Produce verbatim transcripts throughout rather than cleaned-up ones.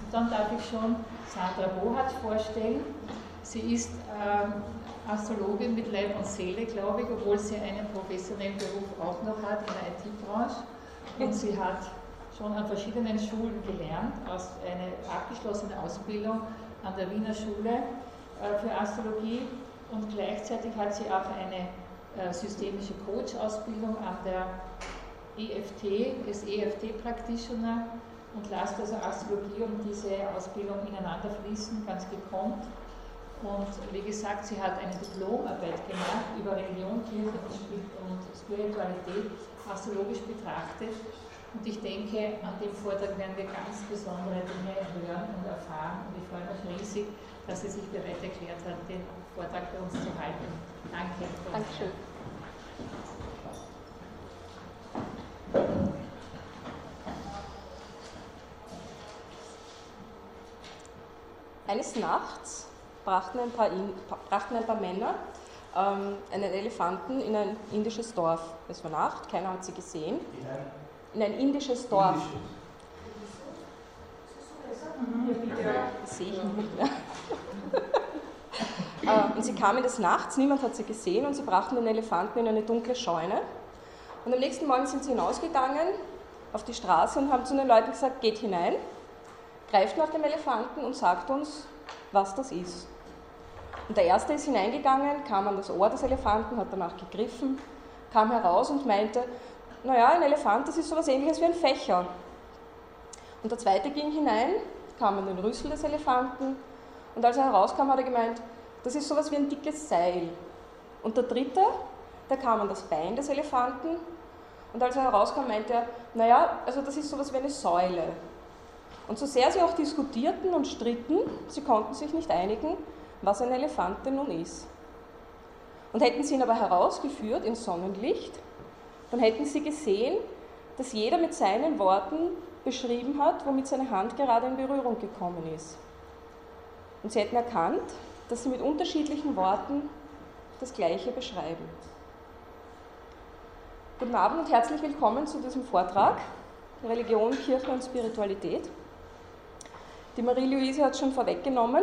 dann darf ich schon Sandra Bohatsch vorstellen. Sie ist ähm, Astrologin mit Leib und Seele, glaube ich, obwohl sie einen professionellen Beruf auch noch hat in der I T-Branche. Und sie hat schon an verschiedenen Schulen gelernt, aus eine abgeschlossene Ausbildung an der Wiener Schule äh, für Astrologie, und gleichzeitig hat sie auch eine äh, systemische Coach-Ausbildung an der E F T, ist E F T-Practitioner, und lasst also Astrologie und diese Ausbildung ineinander fließen, ganz gekonnt. Und wie gesagt, sie hat eine Diplomarbeit gemacht über Religion, Kirche und Spiritualität, astrologisch betrachtet. Und ich denke, an dem Vortrag werden wir ganz besondere Dinge hören und erfahren. Und ich freue mich riesig, dass sie sich bereit erklärt hat, den Vortrag bei uns zu halten. Danke. Dankeschön. Eines Nachts brachten ein paar, in, brachten ein paar Männer ähm, einen Elefanten in ein indisches Dorf. Es war Nacht, keiner hat sie gesehen. In ein indisches Dorf. Das sehe ich nicht mehr. Und sie kamen des Nachts, niemand hat sie gesehen, und sie brachten den Elefanten in eine dunkle Scheune. Und am nächsten Morgen sind sie hinausgegangen auf die Straße und haben zu den Leuten gesagt, geht hinein, greift nach dem Elefanten und sagt uns, was das ist. Und der Erste ist hineingegangen, kam an das Ohr des Elefanten, hat danach gegriffen, kam heraus und meinte, naja, ein Elefant, das ist so etwas Ähnliches wie ein Fächer. Und der Zweite ging hinein, kam an den Rüssel des Elefanten, und als er herauskam, hat er gemeint, das ist so etwas wie ein dickes Seil. Und der Dritte, der kam an das Bein des Elefanten, und als er herauskam, meinte er, naja, also das ist so etwas wie eine Säule. Und so sehr sie auch diskutierten und stritten, sie konnten sich nicht einigen, was ein Elefant denn nun ist. Und hätten sie ihn aber herausgeführt ins Sonnenlicht, dann hätten sie gesehen, dass jeder mit seinen Worten beschrieben hat, womit seine Hand gerade in Berührung gekommen ist. Und sie hätten erkannt, dass sie mit unterschiedlichen Worten das Gleiche beschreiben. Guten Abend und herzlich willkommen zu diesem Vortrag Religion, Kirche und Spiritualität. Die Marie-Louise hat es schon vorweggenommen.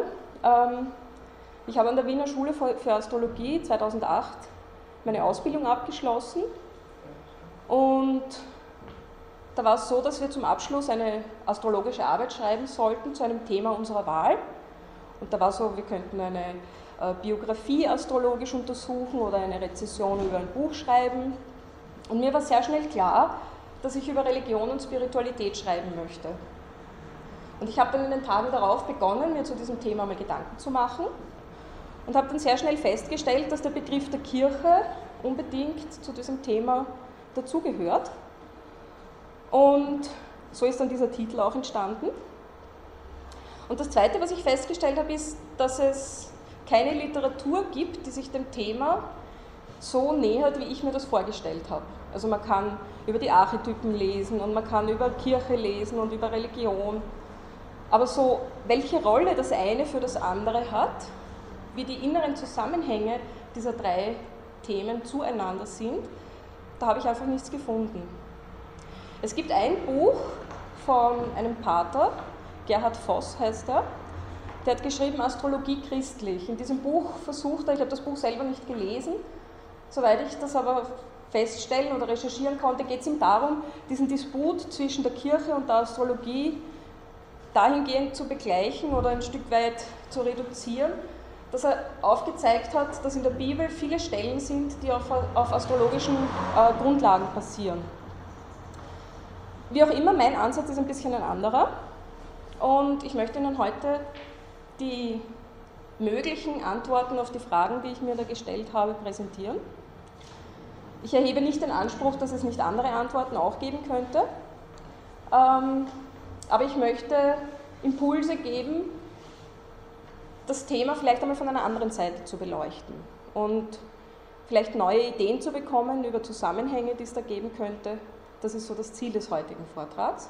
Ich habe an der Wiener Schule für Astrologie zweitausendacht meine Ausbildung abgeschlossen, und da war es so, dass wir zum Abschluss eine astrologische Arbeit schreiben sollten zu einem Thema unserer Wahl. Und da war so, wir könnten eine äh, Biografie astrologisch untersuchen oder eine Rezession über ein Buch schreiben. Und mir war sehr schnell klar, dass ich über Religion und Spiritualität schreiben möchte. Und ich habe dann in den Tagen darauf begonnen, mir zu diesem Thema mal Gedanken zu machen, und habe dann sehr schnell festgestellt, dass der Begriff der Kirche unbedingt zu diesem Thema dazugehört. Und so ist dann dieser Titel auch entstanden. Und das Zweite, was ich festgestellt habe, ist, dass es keine Literatur gibt, die sich dem Thema so nähert, wie ich mir das vorgestellt habe. Also man kann über die Archetypen lesen und man kann über Kirche lesen und über Religion. Aber so, welche Rolle das eine für das andere hat, wie die inneren Zusammenhänge dieser drei Themen zueinander sind, da habe ich einfach nichts gefunden. Es gibt ein Buch von einem Pater, Gerhard Voss heißt er, der hat geschrieben Astrologie christlich. In diesem Buch versucht er, ich habe das Buch selber nicht gelesen, soweit ich das aber feststellen oder recherchieren konnte, geht es ihm darum, diesen Disput zwischen der Kirche und der Astrologie dahingehend zu begleichen oder ein Stück weit zu reduzieren, dass er aufgezeigt hat, dass in der Bibel viele Stellen sind, die auf, auf astrologischen äh, Grundlagen basieren. Wie auch immer, mein Ansatz ist ein bisschen ein anderer, und ich möchte Ihnen heute die möglichen Antworten auf die Fragen, die ich mir da gestellt habe, präsentieren. Ich erhebe nicht den Anspruch, dass es nicht andere Antworten auch geben könnte, ähm, aber ich möchte Impulse geben, das Thema vielleicht einmal von einer anderen Seite zu beleuchten und vielleicht neue Ideen zu bekommen über Zusammenhänge, die es da geben könnte. Das ist so das Ziel des heutigen Vortrags.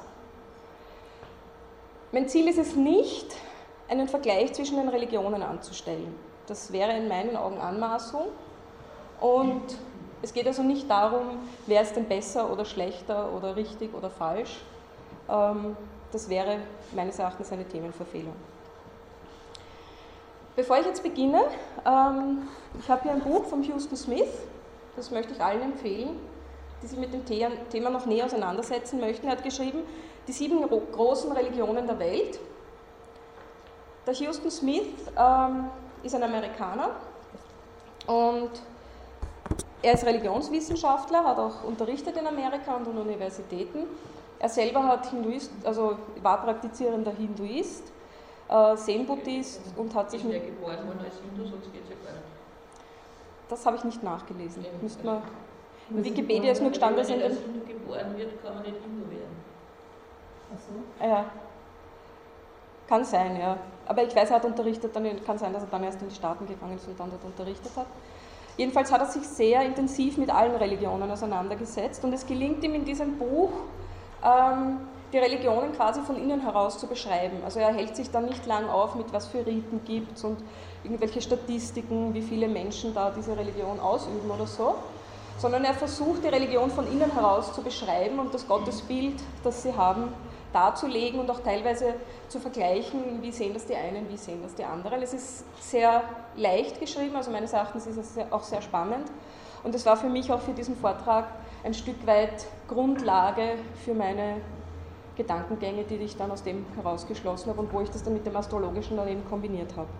Mein Ziel ist es nicht, einen Vergleich zwischen den Religionen anzustellen. Das wäre in meinen Augen Anmaßung, und es geht also nicht darum, wer ist denn besser oder schlechter oder richtig oder falsch. das wäre meines Erachtens eine Themenverfehlung. Bevor ich jetzt beginne, ähm, ich habe hier ein Buch von Huston Smith, das möchte ich allen empfehlen, die sich mit dem Thema noch näher auseinandersetzen möchten. Er hat geschrieben, die sieben großen Religionen der Welt. Der Huston Smith ähm, ist ein Amerikaner und er ist Religionswissenschaftler, hat auch unterrichtet in Amerika und an Universitäten. Er selber hat Hinduist, also war praktizierender Hinduist, äh, Zen-Buddhist und hat sich mit... Ist er geboren worden als Hindu, sonst geht es ja gar nicht. Das habe ich nicht nachgelesen. Ja, Müsste man, in Wikipedia ist nur gestanden, dass wenn man als Hindu geboren wird, kann man nicht Hindu werden. Ach so. Ja, kann sein, ja. Aber ich weiß, er hat unterrichtet, dann kann sein, dass er dann erst in die Staaten gegangen ist und dann dort unterrichtet hat. Jedenfalls hat er sich sehr intensiv mit allen Religionen auseinandergesetzt und es gelingt ihm in diesem Buch, ähm, die Religionen quasi von innen heraus zu beschreiben. Also er hält sich dann nicht lang auf, mit was für Riten gibt es und irgendwelche Statistiken, wie viele Menschen da diese Religion ausüben oder so, sondern er versucht, die Religion von innen heraus zu beschreiben und das Gottesbild, das sie haben, darzulegen und auch teilweise zu vergleichen, wie sehen das die einen, wie sehen das die anderen. Es ist sehr leicht geschrieben, also meines Erachtens ist es auch sehr spannend und es war für mich auch für diesen Vortrag ein Stück weit Grundlage für meine Gedankengänge, die ich dann aus dem herausgeschlossen habe und wo ich das dann mit dem Astrologischen dann eben kombiniert habe.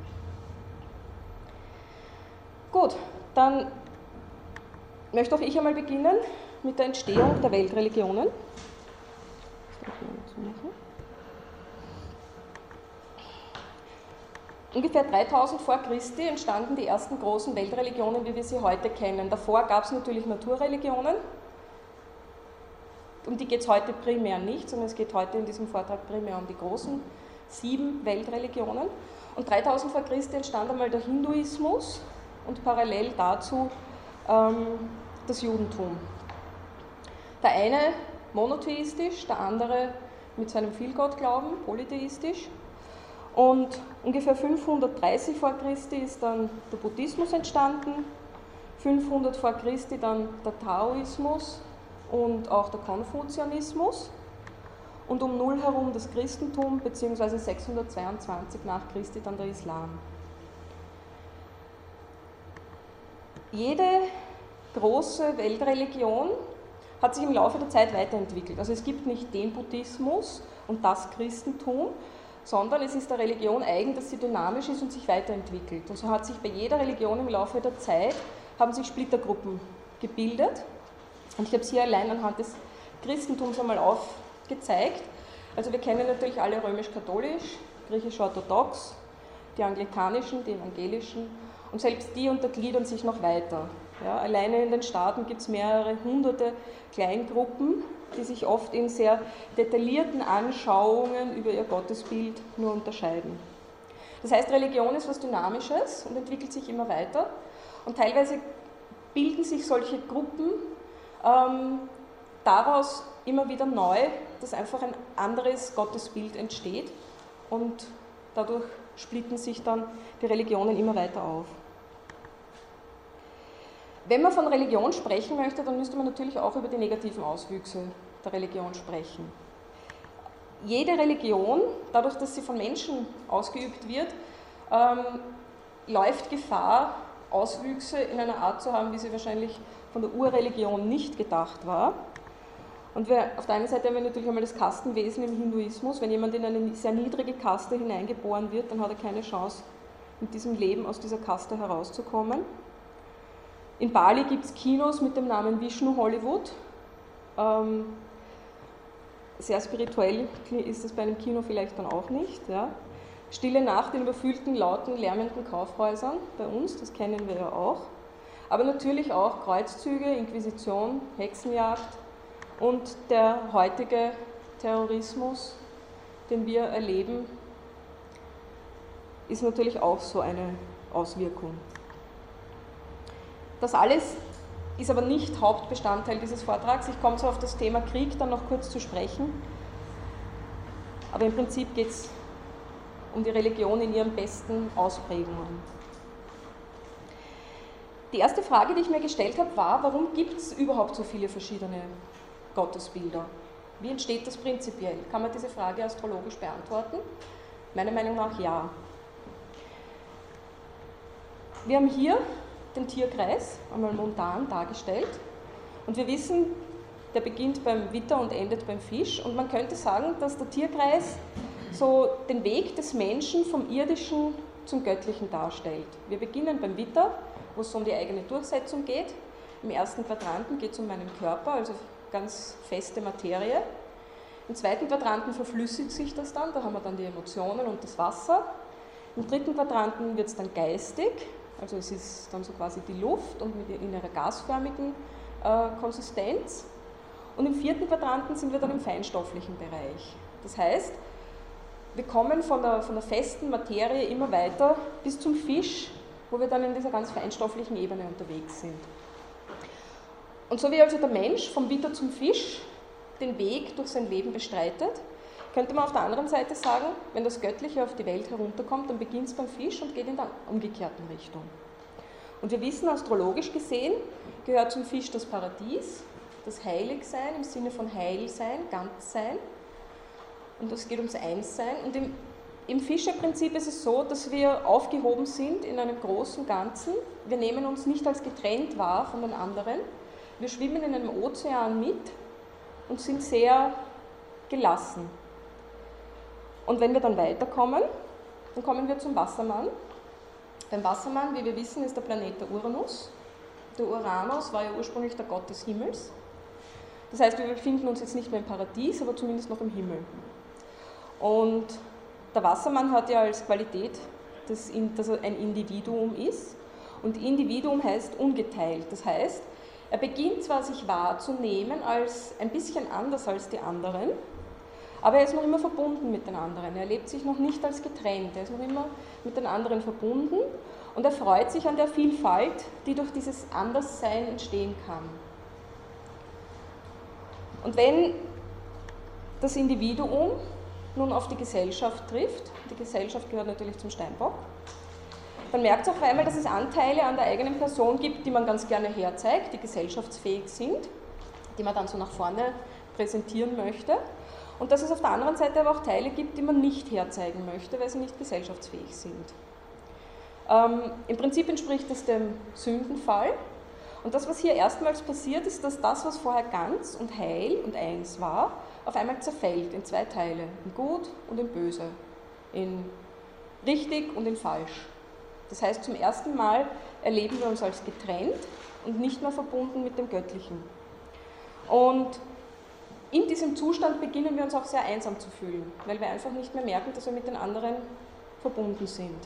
Gut, dann möchte auch ich einmal beginnen mit der Entstehung der Weltreligionen. Ungefähr dreitausend vor Christi entstanden die ersten großen Weltreligionen, wie wir sie heute kennen. Davor gab es natürlich Naturreligionen, um die geht es heute primär nicht, sondern es geht heute in diesem Vortrag primär um die großen sieben Weltreligionen. Und dreitausend vor Christi entstand einmal der Hinduismus und parallel dazu ähm, das Judentum. Der eine monotheistisch, der andere mit seinem Vielgottglauben, polytheistisch. Und ungefähr fünfhundertdreißig vor Christi ist dann der Buddhismus entstanden, fünfhundert vor Christi dann der Taoismus und auch der Konfuzianismus und um null herum das Christentum, beziehungsweise sechshundertzweiundzwanzig nach Christi dann der Islam. Jede große Weltreligion hat sich im Laufe der Zeit weiterentwickelt. Also es gibt nicht den Buddhismus und das Christentum, sondern es ist der Religion eigen, dass sie dynamisch ist und sich weiterentwickelt. Und so hat sich bei jeder Religion im Laufe der Zeit, haben sich Splittergruppen gebildet. Und ich habe es hier allein anhand des Christentums einmal aufgezeigt. Also wir kennen natürlich alle römisch-katholisch, griechisch-orthodox, die anglikanischen, die evangelischen und selbst die untergliedern sich noch weiter. Ja, alleine in den Staaten gibt es mehrere hunderte Kleingruppen, die sich oft in sehr detaillierten Anschauungen über ihr Gottesbild nur unterscheiden. Das heißt, Religion ist etwas Dynamisches und entwickelt sich immer weiter. Und teilweise bilden sich solche Gruppen ähm, daraus immer wieder neu, dass einfach ein anderes Gottesbild entsteht und dadurch splitten sich dann die Religionen immer weiter auf. Wenn man von Religion sprechen möchte, dann müsste man natürlich auch über die negativen Auswüchse der Religion sprechen. Jede Religion, dadurch, dass sie von Menschen ausgeübt wird, ähm, läuft Gefahr, Auswüchse in einer Art zu haben, wie sie wahrscheinlich von der Urreligion nicht gedacht war. Und wir, auf der einen Seite haben wir natürlich einmal das Kastenwesen im Hinduismus. Wenn jemand in eine sehr niedrige Kaste hineingeboren wird, dann hat er keine Chance, mit diesem Leben aus dieser Kaste herauszukommen. In Bali gibt es Kinos mit dem Namen Vishnu Hollywood. Ähm, sehr spirituell ist das bei einem Kino vielleicht dann auch nicht. Ja. Stille Nacht in überfüllten, lauten, lärmenden Kaufhäusern bei uns, das kennen wir ja auch. Aber natürlich auch Kreuzzüge, Inquisition, Hexenjagd und der heutige Terrorismus, den wir erleben, ist natürlich auch so eine Auswirkung. Das alles ist aber nicht Hauptbestandteil dieses Vortrags. Ich komme zwar auf das Thema Krieg dann noch kurz zu sprechen, aber im Prinzip geht es um die Religion in ihren besten Ausprägungen. Die erste Frage, die ich mir gestellt habe, war, warum gibt es überhaupt so viele verschiedene Gottesbilder? Wie entsteht das prinzipiell? Kann man diese Frage astrologisch beantworten? Meiner Meinung nach ja. Wir haben hier den Tierkreis einmal montan dargestellt und wir wissen, der beginnt beim Widder und endet beim Fisch und man könnte sagen, dass der Tierkreis so den Weg des Menschen vom Irdischen zum Göttlichen darstellt. Wir beginnen beim Widder, wo es um die eigene Durchsetzung geht. Im ersten Quadranten geht es um meinen Körper, also ganz feste Materie. Im zweiten Quadranten verflüssigt sich das dann, da haben wir dann die Emotionen und das Wasser. Im dritten Quadranten wird es dann geistig, also es ist dann so quasi die Luft und mit in ihrer gasförmigen äh, Konsistenz. Und im vierten Quadranten sind wir dann im feinstofflichen Bereich. Das heißt, wir kommen von der, von der festen Materie immer weiter bis zum Fisch, wo wir dann in dieser ganz feinstofflichen Ebene unterwegs sind. Und so wie also der Mensch vom Widder zum Fisch den Weg durch sein Leben bestreitet, könnte man auf der anderen Seite sagen, wenn das Göttliche auf die Welt herunterkommt, dann beginnt es beim Fisch und geht in der umgekehrten Richtung. Und wir wissen, astrologisch gesehen, gehört zum Fisch das Paradies, das Heiligsein im Sinne von Heilsein, Ganzsein. Und es geht ums Einssein. Und im, im Fischerprinzip ist es so, dass wir aufgehoben sind in einem großen Ganzen. Wir nehmen uns nicht als getrennt wahr von den anderen. Wir schwimmen in einem Ozean mit und sind sehr gelassen. Und wenn wir dann weiterkommen, dann kommen wir zum Wassermann. Beim Wassermann, wie wir wissen, ist der Planet der Uranus. Der Uranus war ja ursprünglich der Gott des Himmels. Das heißt, wir befinden uns jetzt nicht mehr im Paradies, aber zumindest noch im Himmel. Und der Wassermann hat ja als Qualität, dass er ein Individuum ist. Und Individuum heißt ungeteilt. Das heißt, er beginnt zwar sich wahrzunehmen als ein bisschen anders als die anderen, aber er ist noch immer verbunden mit den anderen. Er lebt sich noch nicht als getrennt. Er ist noch immer mit den anderen verbunden und er freut sich an der Vielfalt, die durch dieses Anderssein entstehen kann. Und wenn das Individuum nun auf die Gesellschaft trifft, die Gesellschaft gehört natürlich zum Steinbock, dann merkt es auf einmal, dass es Anteile an der eigenen Person gibt, die man ganz gerne herzeigt, die gesellschaftsfähig sind, die man dann so nach vorne präsentieren möchte. Und dass es auf der anderen Seite aber auch Teile gibt, die man nicht herzeigen möchte, weil sie nicht gesellschaftsfähig sind. Ähm, Im Prinzip entspricht das dem Sündenfall. Und das, was hier erstmals passiert, ist, dass das, was vorher ganz und heil und eins war, auf einmal zerfällt in zwei Teile, in Gut und in Böse, in richtig und in falsch. Das heißt, zum ersten Mal erleben wir uns als getrennt und nicht mehr verbunden mit dem Göttlichen. Und in diesem Zustand beginnen wir uns auch sehr einsam zu fühlen, weil wir einfach nicht mehr merken, dass wir mit den anderen verbunden sind.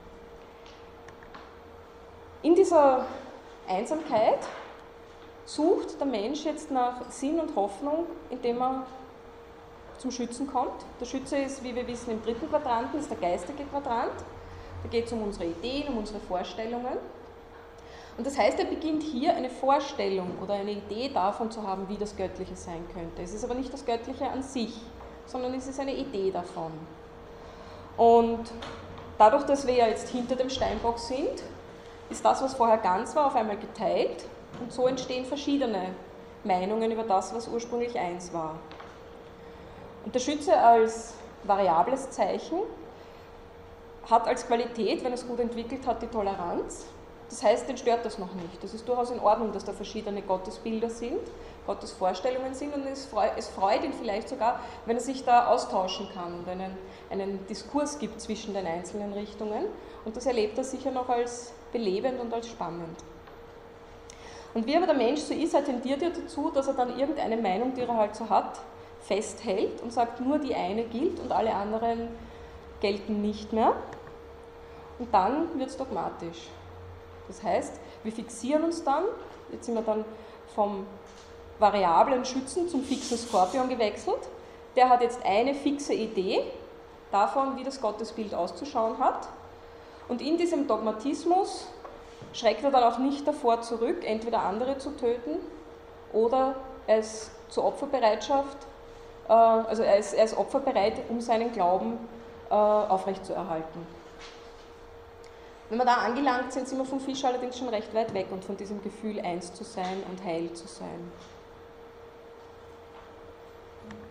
In dieser Einsamkeit sucht der Mensch jetzt nach Sinn und Hoffnung, indem er zum Schützen kommt. Der Schütze ist, wie wir wissen, im dritten Quadranten, ist der geistige Quadrant. Da geht es um unsere Ideen, um unsere Vorstellungen. Und das heißt, er beginnt hier eine Vorstellung oder eine Idee davon zu haben, wie das Göttliche sein könnte. Es ist aber nicht das Göttliche an sich, sondern es ist eine Idee davon. Und dadurch, dass wir ja jetzt hinter dem Steinbock sind, ist das, was vorher ganz war, auf einmal geteilt und so entstehen verschiedene Meinungen über das, was ursprünglich eins war. Und der Schütze als variables Zeichen hat als Qualität, wenn es gut entwickelt hat, die Toleranz. Das heißt, den stört das noch nicht. Das ist durchaus in Ordnung, dass da verschiedene Gottesbilder sind, Gottesvorstellungen sind und es freut, es freut ihn vielleicht sogar, wenn er sich da austauschen kann und einen, einen Diskurs gibt zwischen den einzelnen Richtungen. Und das erlebt er sicher noch als belebend und als spannend. Und wie aber der Mensch so ist, er tendiert ja dazu, dass er dann irgendeine Meinung, die er halt so hat, festhält und sagt, nur die eine gilt und alle anderen gelten nicht mehr. Und dann wird es dogmatisch. Das heißt, wir fixieren uns dann, jetzt sind wir dann vom variablen Schützen zum fixen Skorpion gewechselt. Der hat jetzt eine fixe Idee davon, wie das Gottesbild auszuschauen hat. Und in diesem Dogmatismus schreckt er dann auch nicht davor zurück, entweder andere zu töten oder er ist zur Opferbereitschaft, äh, also er ist, er ist opferbereit, um seinen Glauben äh, aufrechtzuerhalten. Wenn wir da angelangt sind, sind wir vom Fisch allerdings schon recht weit weg und von diesem Gefühl, eins zu sein und heil zu sein.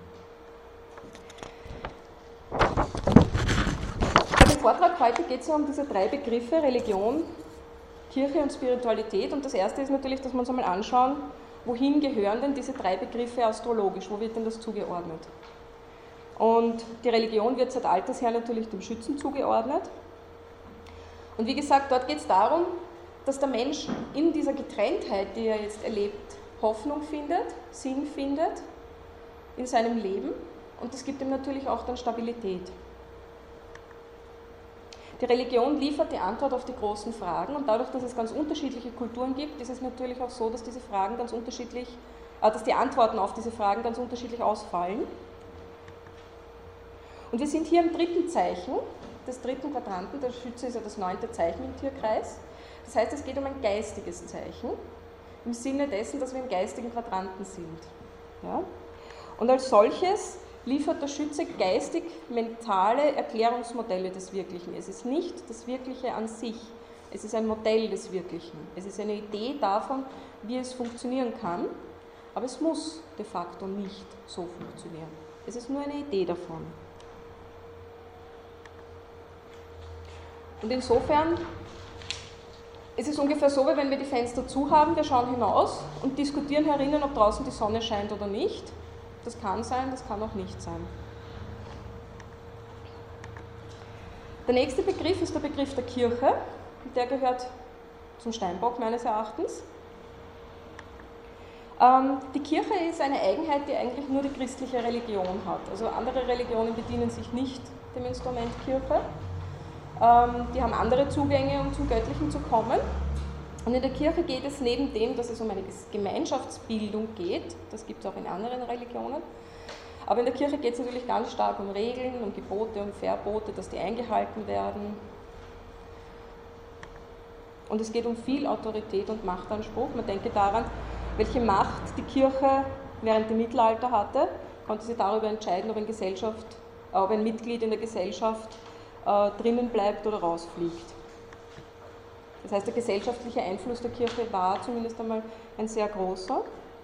Vortrag heute geht es ja um diese drei Begriffe, Religion, Kirche und Spiritualität. Und das erste ist natürlich, dass wir uns einmal anschauen, wohin gehören denn diese drei Begriffe astrologisch, wo wird denn das zugeordnet? Und die Religion wird seit alters her natürlich dem Schützen zugeordnet. Und wie gesagt, dort geht es darum, dass der Mensch in dieser Getrenntheit, die er jetzt erlebt, Hoffnung findet, Sinn findet in seinem Leben. Und das gibt ihm natürlich auch dann Stabilität. Die Religion liefert die Antwort auf die großen Fragen und dadurch, dass es ganz unterschiedliche Kulturen gibt, ist es natürlich auch so, dass diese Fragen ganz unterschiedlich, äh, dass die Antworten auf diese Fragen ganz unterschiedlich ausfallen. Und wir sind hier im dritten Zeichen des dritten Quadranten, der Schütze ist ja das neunte Zeichen im Tierkreis. Das heißt, es geht um ein geistiges Zeichen, im Sinne dessen, dass wir im geistigen Quadranten sind. Ja? Und als solches liefert der Schütze geistig-mentale Erklärungsmodelle des Wirklichen. Es ist nicht das Wirkliche an sich, es ist ein Modell des Wirklichen. Es ist eine Idee davon, wie es funktionieren kann, aber es muss de facto nicht so funktionieren. Es ist nur eine Idee davon. Und insofern ist es ungefähr so, wie wenn wir die Fenster zu haben, wir schauen hinaus und diskutieren herinnen, ob draußen die Sonne scheint oder nicht. Das kann sein, das kann auch nicht sein. Der nächste Begriff ist der Begriff der Kirche. Der gehört zum Steinbock meines Erachtens. Ähm, die Kirche ist eine Eigenheit, die eigentlich nur die christliche Religion hat. Also andere Religionen bedienen sich nicht dem Instrument Kirche. Ähm, die haben andere Zugänge, um zum Göttlichen zu kommen. Und in der Kirche geht es neben dem, dass es um eine Gemeinschaftsbildung geht, das gibt es auch in anderen Religionen, aber in der Kirche geht es natürlich ganz stark um Regeln, um Gebote und Verbote, dass die eingehalten werden. Und es geht um viel Autorität und Machtanspruch. Man denke daran, welche Macht die Kirche während dem Mittelalter hatte, konnte sie darüber entscheiden, ob ein, Gesellschaft, ob ein Mitglied in der Gesellschaft äh, drinnen bleibt oder rausfliegt. Das heißt, der gesellschaftliche Einfluss der Kirche war zumindest einmal ein sehr großer.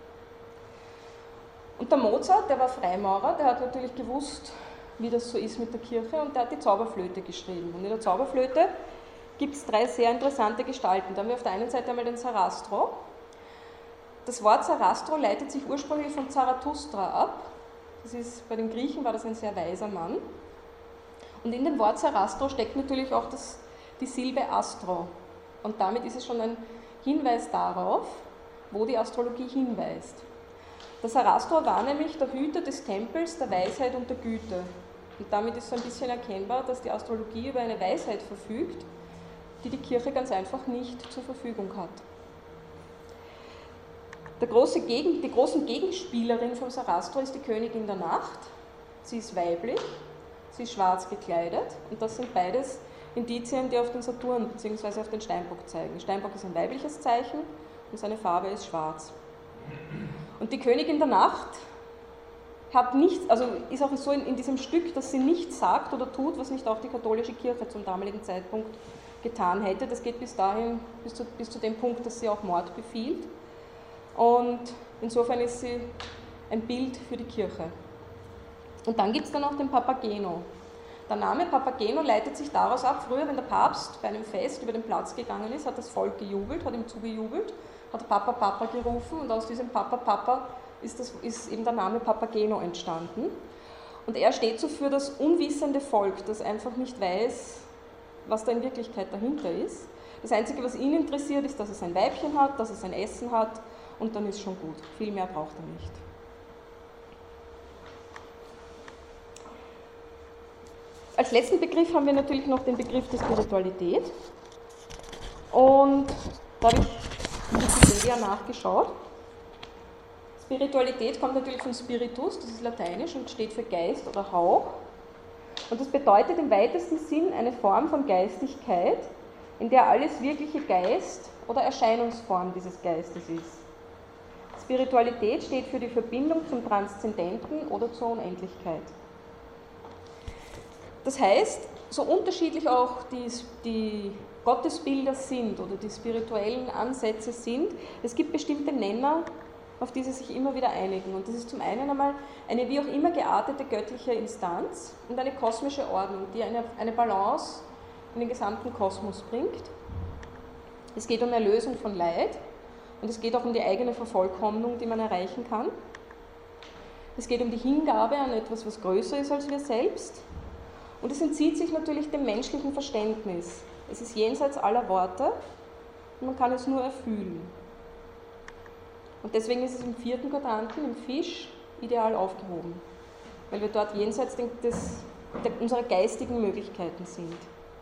Und der Mozart, der war Freimaurer, der hat natürlich gewusst, wie das so ist mit der Kirche und der hat die Zauberflöte geschrieben. Und in der Zauberflöte gibt es drei sehr interessante Gestalten. Da haben wir auf der einen Seite einmal den Sarastro. Das Wort Sarastro leitet sich ursprünglich von Zarathustra ab. Das ist, bei den Griechen war das ein sehr weiser Mann. Und in dem Wort Sarastro steckt natürlich auch das, die Silbe Astro. Und damit ist es schon ein Hinweis darauf, wo die Astrologie hinweist. Der Sarastro war nämlich der Hüter des Tempels, der Weisheit und der Güte. Und damit ist so ein bisschen erkennbar, dass die Astrologie über eine Weisheit verfügt, die die Kirche ganz einfach nicht zur Verfügung hat. Der große Gegen, die großen Gegenspielerin vom Sarastro ist die Königin der Nacht. Sie ist weiblich, sie ist schwarz gekleidet und das sind beides Indizien, die auf den Saturn bzw. auf den Steinbock zeigen. Steinbock ist ein weibliches Zeichen und seine Farbe ist schwarz. Und die Königin der Nacht hat nichts, also ist auch so in, in diesem Stück, dass sie nichts sagt oder tut, was nicht auch die katholische Kirche zum damaligen Zeitpunkt getan hätte. Das geht bis dahin, bis zu, bis zu dem Punkt, dass sie auch Mord befiehlt. Und insofern ist sie ein Bild für die Kirche. Und dann gibt es dann auch den Papageno. Der Name Papageno leitet sich daraus ab, früher, wenn der Papst bei einem Fest über den Platz gegangen ist, hat das Volk gejubelt, hat ihm zugejubelt, hat Papa, Papa gerufen und aus diesem Papa, Papa ist, das, ist eben der Name Papageno entstanden. Und er steht so für das unwissende Volk, das einfach nicht weiß, was da in Wirklichkeit dahinter ist. Das Einzige, was ihn interessiert, ist, dass es ein Weibchen hat, dass es ein Essen hat und dann ist schon gut. Viel mehr braucht er nicht. Als letzten Begriff haben wir natürlich noch den Begriff der Spiritualität. Und da habe ich in Wikipedia nachgeschaut. Spiritualität kommt natürlich von Spiritus, das ist lateinisch und steht für Geist oder Hauch. Und das bedeutet im weitesten Sinn eine Form von Geistigkeit, in der alles wirkliche Geist oder Erscheinungsform dieses Geistes ist. Spiritualität steht für die Verbindung zum Transzendenten oder zur Unendlichkeit. Das heißt, so unterschiedlich auch die, die Gottesbilder sind oder die spirituellen Ansätze sind, es gibt bestimmte Nenner, auf die sie sich immer wieder einigen. Und das ist zum einen einmal eine wie auch immer geartete göttliche Instanz und eine kosmische Ordnung, die eine, eine Balance in den gesamten Kosmos bringt. Es geht um Erlösung von Leid und es geht auch um die eigene Vervollkommnung, die man erreichen kann. Es geht um die Hingabe an etwas, was größer ist als wir selbst. Und es entzieht sich natürlich dem menschlichen Verständnis. Es ist jenseits aller Worte und man kann es nur erfühlen. Und deswegen ist es im vierten Quadranten, im Fisch, ideal aufgehoben, weil wir dort jenseits des, der, unserer geistigen Möglichkeiten sind.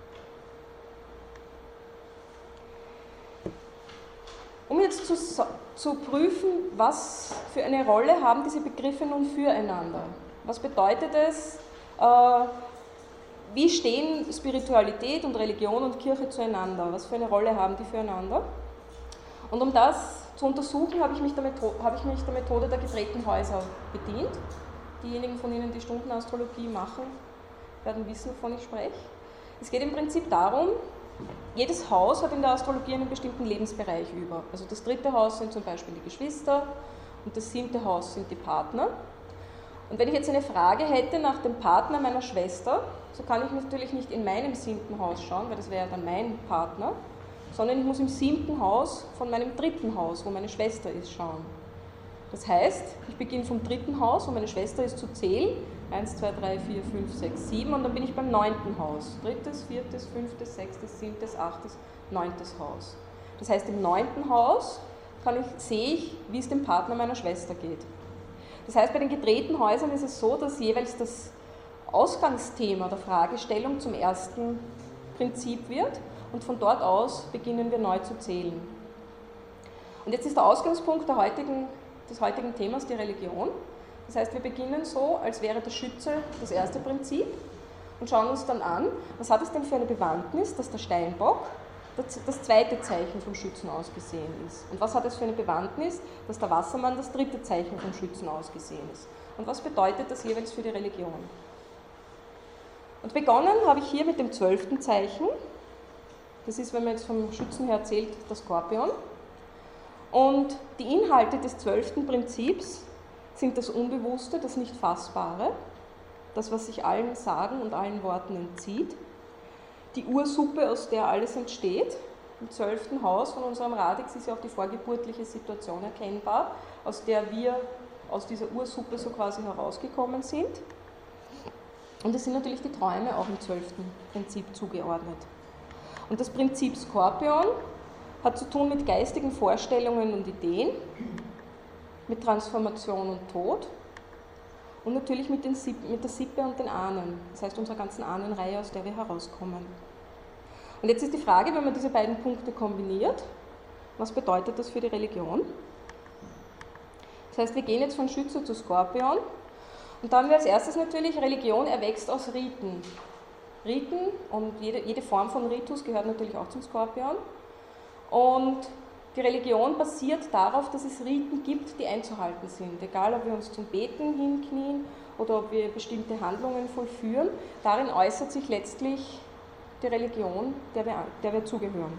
Um jetzt zu, zu prüfen, was für eine Rolle haben diese Begriffe nun füreinander? Was bedeutet es, äh, wie stehen Spiritualität und Religion und Kirche zueinander? Was für eine Rolle haben die füreinander? Und um das zu untersuchen, habe ich mich der Methode, habe ich mich der Methode der gedrehten Häuser bedient. Diejenigen von Ihnen, die Stundenastrologie machen, werden wissen, wovon ich spreche. Es geht im Prinzip darum, jedes Haus hat in der Astrologie einen bestimmten Lebensbereich über. Also das dritte Haus sind zum Beispiel die Geschwister und das siebte Haus sind die Partner. Und wenn ich jetzt eine Frage hätte nach dem Partner meiner Schwester, so kann ich natürlich nicht in meinem siebten Haus schauen, weil das wäre dann mein Partner, sondern ich muss im siebten Haus von meinem dritten Haus, wo meine Schwester ist, schauen. Das heißt, ich beginne vom dritten Haus, wo meine Schwester ist, zu zählen. eins, zwei, drei, vier, fünf, sechs, sieben und dann bin ich beim neunten Haus. Drittes, viertes, fünftes, sechstes, siebtes, achtes, neuntes Haus. Das heißt, im neunten Haus kann ich, sehe ich, wie es dem Partner meiner Schwester geht. Das heißt, bei den gedrehten Häusern ist es so, dass jeweils das Ausgangsthema der Fragestellung zum ersten Prinzip wird und von dort aus beginnen wir neu zu zählen. Und jetzt ist der Ausgangspunkt der heutigen, des heutigen Themas die Religion. Das heißt, wir beginnen so, als wäre der Schütze das erste Prinzip und schauen uns dann an, was hat es denn für eine Bewandtnis, dass der Steinbock das zweite Zeichen vom Schützen ausgesehen ist. Und was hat es für eine Bewandtnis, dass der Wassermann das dritte Zeichen vom Schützen ausgesehen ist. Und was bedeutet das jeweils für die Religion? Und begonnen habe ich hier mit dem zwölften Zeichen. Das ist, wenn man jetzt vom Schützen her zählt, der Skorpion. Und die Inhalte des zwölften Prinzips sind das Unbewusste, das Nicht-Fassbare, das, was sich allen Sagen und allen Worten entzieht, die Ursuppe, aus der alles entsteht. Im zwölften Haus von unserem Radix ist ja auch die vorgeburtliche Situation erkennbar, aus der wir aus dieser Ursuppe so quasi herausgekommen sind. Und es sind natürlich die Träume auch im zwölften Prinzip zugeordnet. Und das Prinzip Skorpion hat zu tun mit geistigen Vorstellungen und Ideen, mit Transformation und Tod und natürlich mit, den, mit der Sippe und den Ahnen, das heißt unserer ganzen Ahnenreihe, aus der wir herauskommen. Und jetzt ist die Frage, wenn man diese beiden Punkte kombiniert, was bedeutet das für die Religion? Das heißt, wir gehen jetzt von Schütze zu Skorpion und da haben wir als erstes natürlich, Religion erwächst aus Riten. Riten und jede, jede Form von Ritus gehört natürlich auch zum Skorpion. Und die Religion basiert darauf, dass es Riten gibt, die einzuhalten sind. Egal, ob wir uns zum Beten hinknien oder ob wir bestimmte Handlungen vollführen, darin äußert sich letztlich die Religion, der wir, der wir zugehören.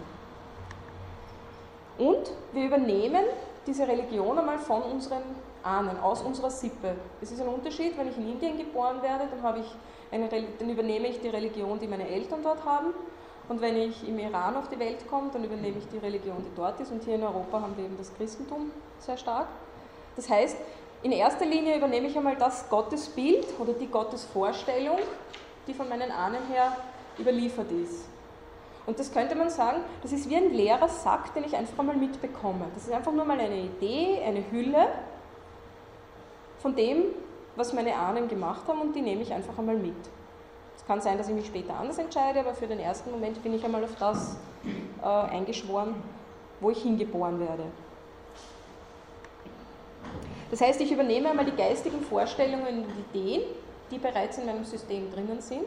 Und wir übernehmen diese Religion einmal von unseren Ahnen, aus unserer Sippe. Es ist ein Unterschied, wenn ich in Indien geboren werde, dann, habe ich eine, dann übernehme ich die Religion, die meine Eltern dort haben. Und wenn ich im Iran auf die Welt komme, dann übernehme ich die Religion, die dort ist. Und hier in Europa haben wir eben das Christentum sehr stark. Das heißt, in erster Linie übernehme ich einmal das Gottesbild oder die Gottesvorstellung, die von meinen Ahnen her überliefert ist. Und das könnte man sagen, das ist wie ein leerer Sack, den ich einfach einmal mitbekomme. Das ist einfach nur mal eine Idee, eine Hülle von dem, was meine Ahnen gemacht haben, und die nehme ich einfach einmal mit. Es kann sein, dass ich mich später anders entscheide, aber für den ersten Moment bin ich einmal auf das äh, eingeschworen, wo ich hingeboren werde. Das heißt, ich übernehme einmal die geistigen Vorstellungen und Ideen, die bereits in meinem System drinnen sind.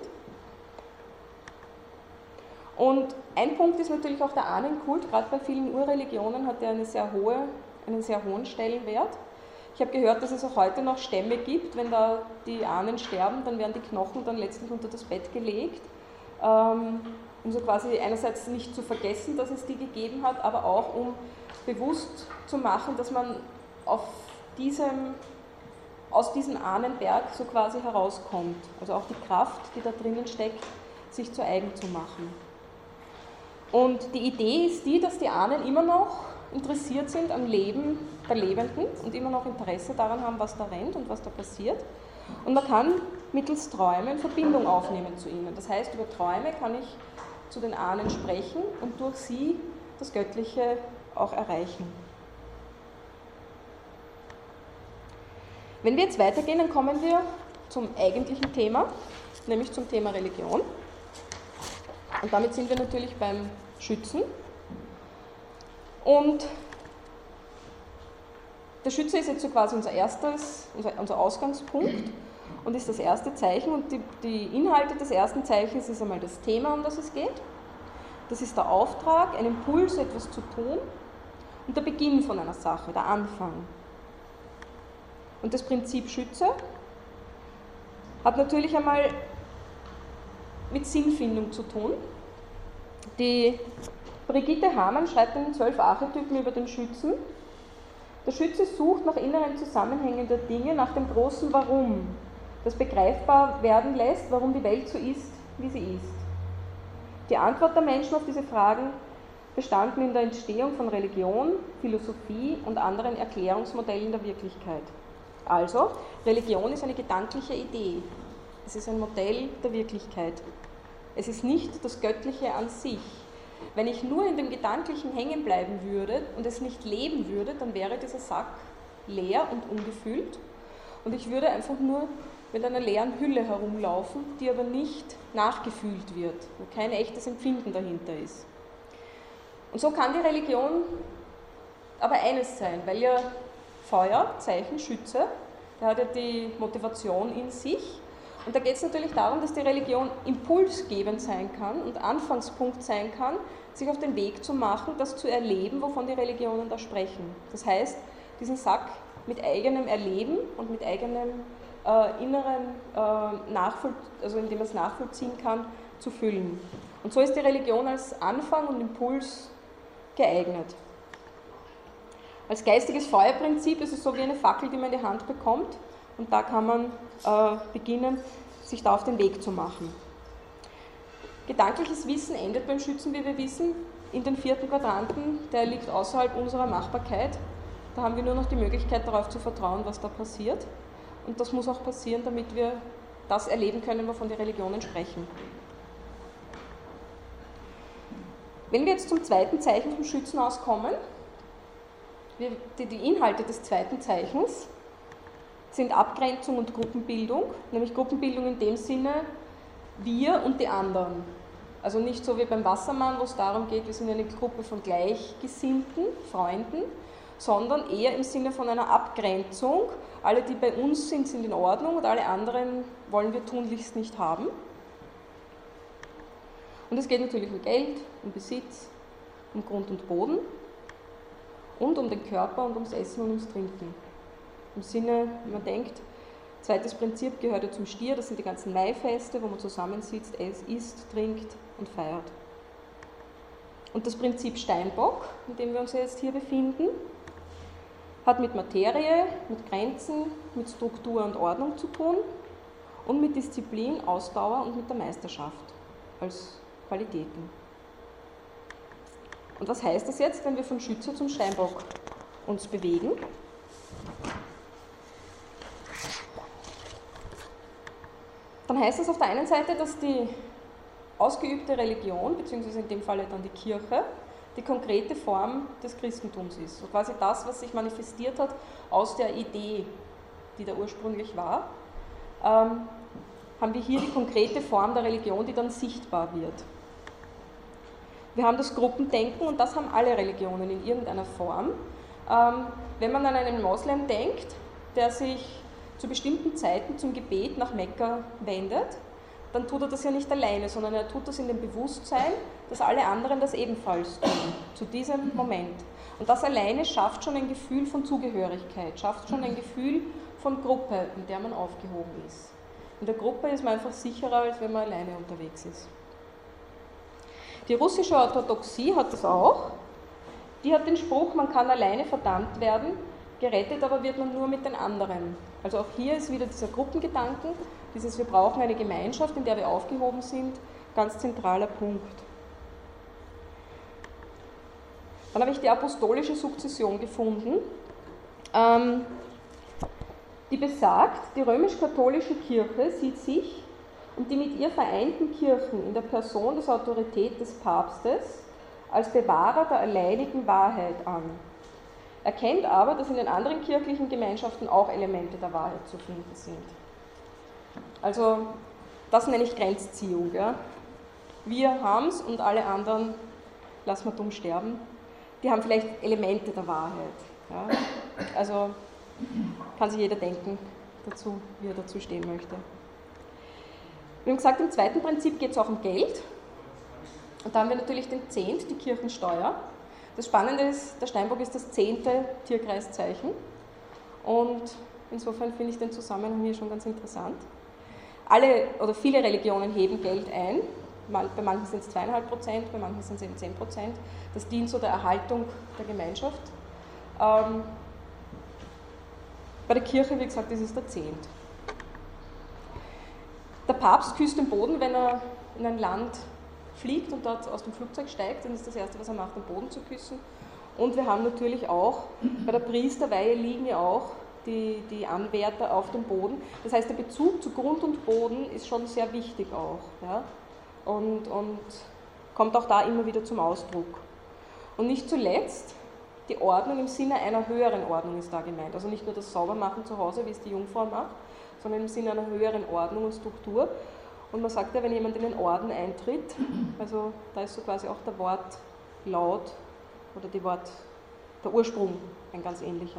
Und ein Punkt ist natürlich auch der Ahnenkult. Gerade bei vielen Urreligionen hat er eine sehr hohe, einen sehr hohen Stellenwert. Ich habe gehört, dass es auch heute noch Stämme gibt, wenn da die Ahnen sterben, dann werden die Knochen dann letztlich unter das Bett gelegt, ähm, um so quasi einerseits nicht zu vergessen, dass es die gegeben hat, aber auch um bewusst zu machen, dass man auf diesem, aus diesem Ahnenberg so quasi herauskommt. Also auch die Kraft, die da drinnen steckt, sich zu eigen zu machen. Und die Idee ist die, dass die Ahnen immer noch interessiert sind am Leben der Lebenden und immer noch Interesse daran haben, was da rennt und was da passiert. Und man kann mittels Träumen Verbindung aufnehmen zu ihnen. Das heißt, über Träume kann ich zu den Ahnen sprechen und durch sie das Göttliche auch erreichen. Wenn wir jetzt weitergehen, dann kommen wir zum eigentlichen Thema, nämlich zum Thema Religion. Und damit sind wir natürlich beim Schützen. Und der Schütze ist jetzt so quasi unser erstes, unser, unser Ausgangspunkt und ist das erste Zeichen. Und die, die Inhalte des ersten Zeichens ist einmal das Thema, um das es geht. Das ist der Auftrag, ein Impuls, etwas zu tun und der Beginn von einer Sache, der Anfang. Und das Prinzip Schütze hat natürlich einmal mit Sinnfindung zu tun. Die Brigitte Hamann schreibt in den zwölf Archetypen über den Schützen: Der Schütze sucht nach inneren Zusammenhängen der Dinge, nach dem großen Warum, das begreifbar werden lässt, warum die Welt so ist, wie sie ist. Die Antwort der Menschen auf diese Fragen bestanden in der Entstehung von Religion, Philosophie und anderen Erklärungsmodellen der Wirklichkeit. Also, Religion ist eine gedankliche Idee. Es ist ein Modell der Wirklichkeit. Es ist nicht das Göttliche an sich. Wenn ich nur in dem Gedanklichen hängen bleiben würde und es nicht leben würde, dann wäre dieser Sack leer und ungefüllt und ich würde einfach nur mit einer leeren Hülle herumlaufen, die aber nicht nachgefühlt wird, wo kein echtes Empfinden dahinter ist. Und so kann die Religion aber eines sein, weil ja Feuer, Zeichen, Schütze, der hat ja die Motivation in sich. Und da geht es natürlich darum, dass die Religion impulsgebend sein kann und Anfangspunkt sein kann, sich auf den Weg zu machen, das zu erleben, wovon die Religionen da sprechen. Das heißt, diesen Sack mit eigenem Erleben und mit eigenem äh, inneren äh, Nachvoll- also indem man es nachvollziehen kann, zu füllen. Und so ist die Religion als Anfang und Impuls geeignet. Als geistiges Feuerprinzip ist es so wie eine Fackel, die man in die Hand bekommt. Und da kann man äh, beginnen, sich da auf den Weg zu machen. Gedankliches Wissen endet beim Schützen, wie wir wissen, in den vierten Quadranten, der liegt außerhalb unserer Machbarkeit. Da haben wir nur noch die Möglichkeit, darauf zu vertrauen, was da passiert. Und das muss auch passieren, damit wir das erleben können, wovon die Religionen sprechen. Wenn wir jetzt zum zweiten Zeichen vom Schützen auskommen, die, die Inhalte des zweiten Zeichens sind Abgrenzung und Gruppenbildung, nämlich Gruppenbildung in dem Sinne, wir und die anderen. Also nicht so wie beim Wassermann, wo es darum geht, wir sind eine Gruppe von Gleichgesinnten, Freunden, sondern eher im Sinne von einer Abgrenzung. Alle, die bei uns sind, sind in Ordnung und alle anderen wollen wir tunlichst nicht haben. Und es geht natürlich um Geld, um Besitz, um Grund und Boden und um den Körper und ums Essen und ums Trinken. Im Sinne, wenn man denkt, zweites Prinzip gehört ja zum Stier, das sind die ganzen Maifeste, wo man zusammensitzt, isst, trinkt und feiert. Und das Prinzip Steinbock, in dem wir uns jetzt hier befinden, hat mit Materie, mit Grenzen, mit Struktur und Ordnung zu tun und mit Disziplin, Ausdauer und mit der Meisterschaft als Qualitäten. Und was heißt das jetzt, wenn wir von Schütze zum Steinbock uns bewegen? Dann heißt das auf der einen Seite, dass die ausgeübte Religion, beziehungsweise in dem Falle dann die Kirche, die konkrete Form des Christentums ist. So quasi das, was sich manifestiert hat aus der Idee, die da ursprünglich war, ähm, haben wir hier die konkrete Form der Religion, die dann sichtbar wird. Wir haben das Gruppendenken und das haben alle Religionen in irgendeiner Form. Ähm, wenn man an einen Moslem denkt, der sich zu bestimmten Zeiten zum Gebet nach Mekka wendet, dann tut er das ja nicht alleine, sondern er tut das in dem Bewusstsein, dass alle anderen das ebenfalls tun, zu diesem Moment. Und das alleine schafft schon ein Gefühl von Zugehörigkeit, schafft schon ein Gefühl von Gruppe, in der man aufgehoben ist. In der Gruppe ist man einfach sicherer, als wenn man alleine unterwegs ist. Die russische Orthodoxie hat das auch. Die hat den Spruch, man kann alleine verdammt werden, gerettet aber wird man nur mit den anderen. Also auch hier ist wieder dieser Gruppengedanken, dieses wir brauchen eine Gemeinschaft, in der wir aufgehoben sind, ganz zentraler Punkt. Dann habe ich die apostolische Sukzession gefunden, ähm, die besagt, die römisch-katholische Kirche sieht sich und die mit ihr vereinten Kirchen in der Person des Autorität des Papstes als Bewahrer der alleinigen Wahrheit an. Erkennt aber, dass in den anderen kirchlichen Gemeinschaften auch Elemente der Wahrheit zu finden sind. Also das nenne ich Grenzziehung. Ja. Wir haben es und alle anderen lassen wir dumm sterben. Die haben vielleicht Elemente der Wahrheit. Ja. Also kann sich jeder denken dazu, wie er dazu stehen möchte. Wir haben gesagt, im zweiten Prinzip geht es auch um Geld. Und da haben wir natürlich den Zehnt, die Kirchensteuer. Das Spannende ist, der Steinbock ist das zehnte Tierkreiszeichen. Und insofern finde ich den Zusammenhang hier schon ganz interessant. Alle oder viele Religionen heben Geld ein. Bei manchen sind es zweieinhalb Prozent, bei manchen sind es eben zehn Prozent. Das dient so der Erhaltung der Gemeinschaft. Ähm, bei der Kirche, wie gesagt, ist es der Zehnt. Der Papst küsst den Boden, wenn er in ein Land fliegt und dort aus dem Flugzeug steigt, dann ist das Erste, was er macht, den Boden zu küssen. Und wir haben natürlich auch, bei der Priesterweihe liegen ja auch die, die Anwärter auf dem Boden. Das heißt, der Bezug zu Grund und Boden ist schon sehr wichtig auch. Ja? Und, und kommt auch da immer wieder zum Ausdruck. Und nicht zuletzt, die Ordnung im Sinne einer höheren Ordnung ist da gemeint. Also nicht nur das Saubermachen zu Hause, wie es die Jungfrau macht, sondern im Sinne einer höheren Ordnung und Struktur. Und man sagt ja, wenn jemand in den Orden eintritt, also da ist so quasi auch der Wortlaut oder die Wort, der Ursprung ein ganz ähnlicher.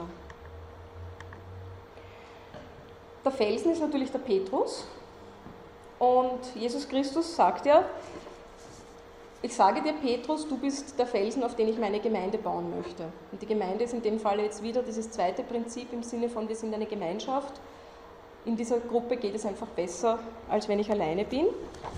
Der Felsen ist natürlich der Petrus und Jesus Christus sagt ja, ich sage dir Petrus, du bist der Felsen, auf den ich meine Gemeinde bauen möchte. Und die Gemeinde ist in dem Fall jetzt wieder dieses zweite Prinzip im Sinne von, wir sind eine Gemeinschaft. In dieser Gruppe geht es einfach besser, als wenn ich alleine bin.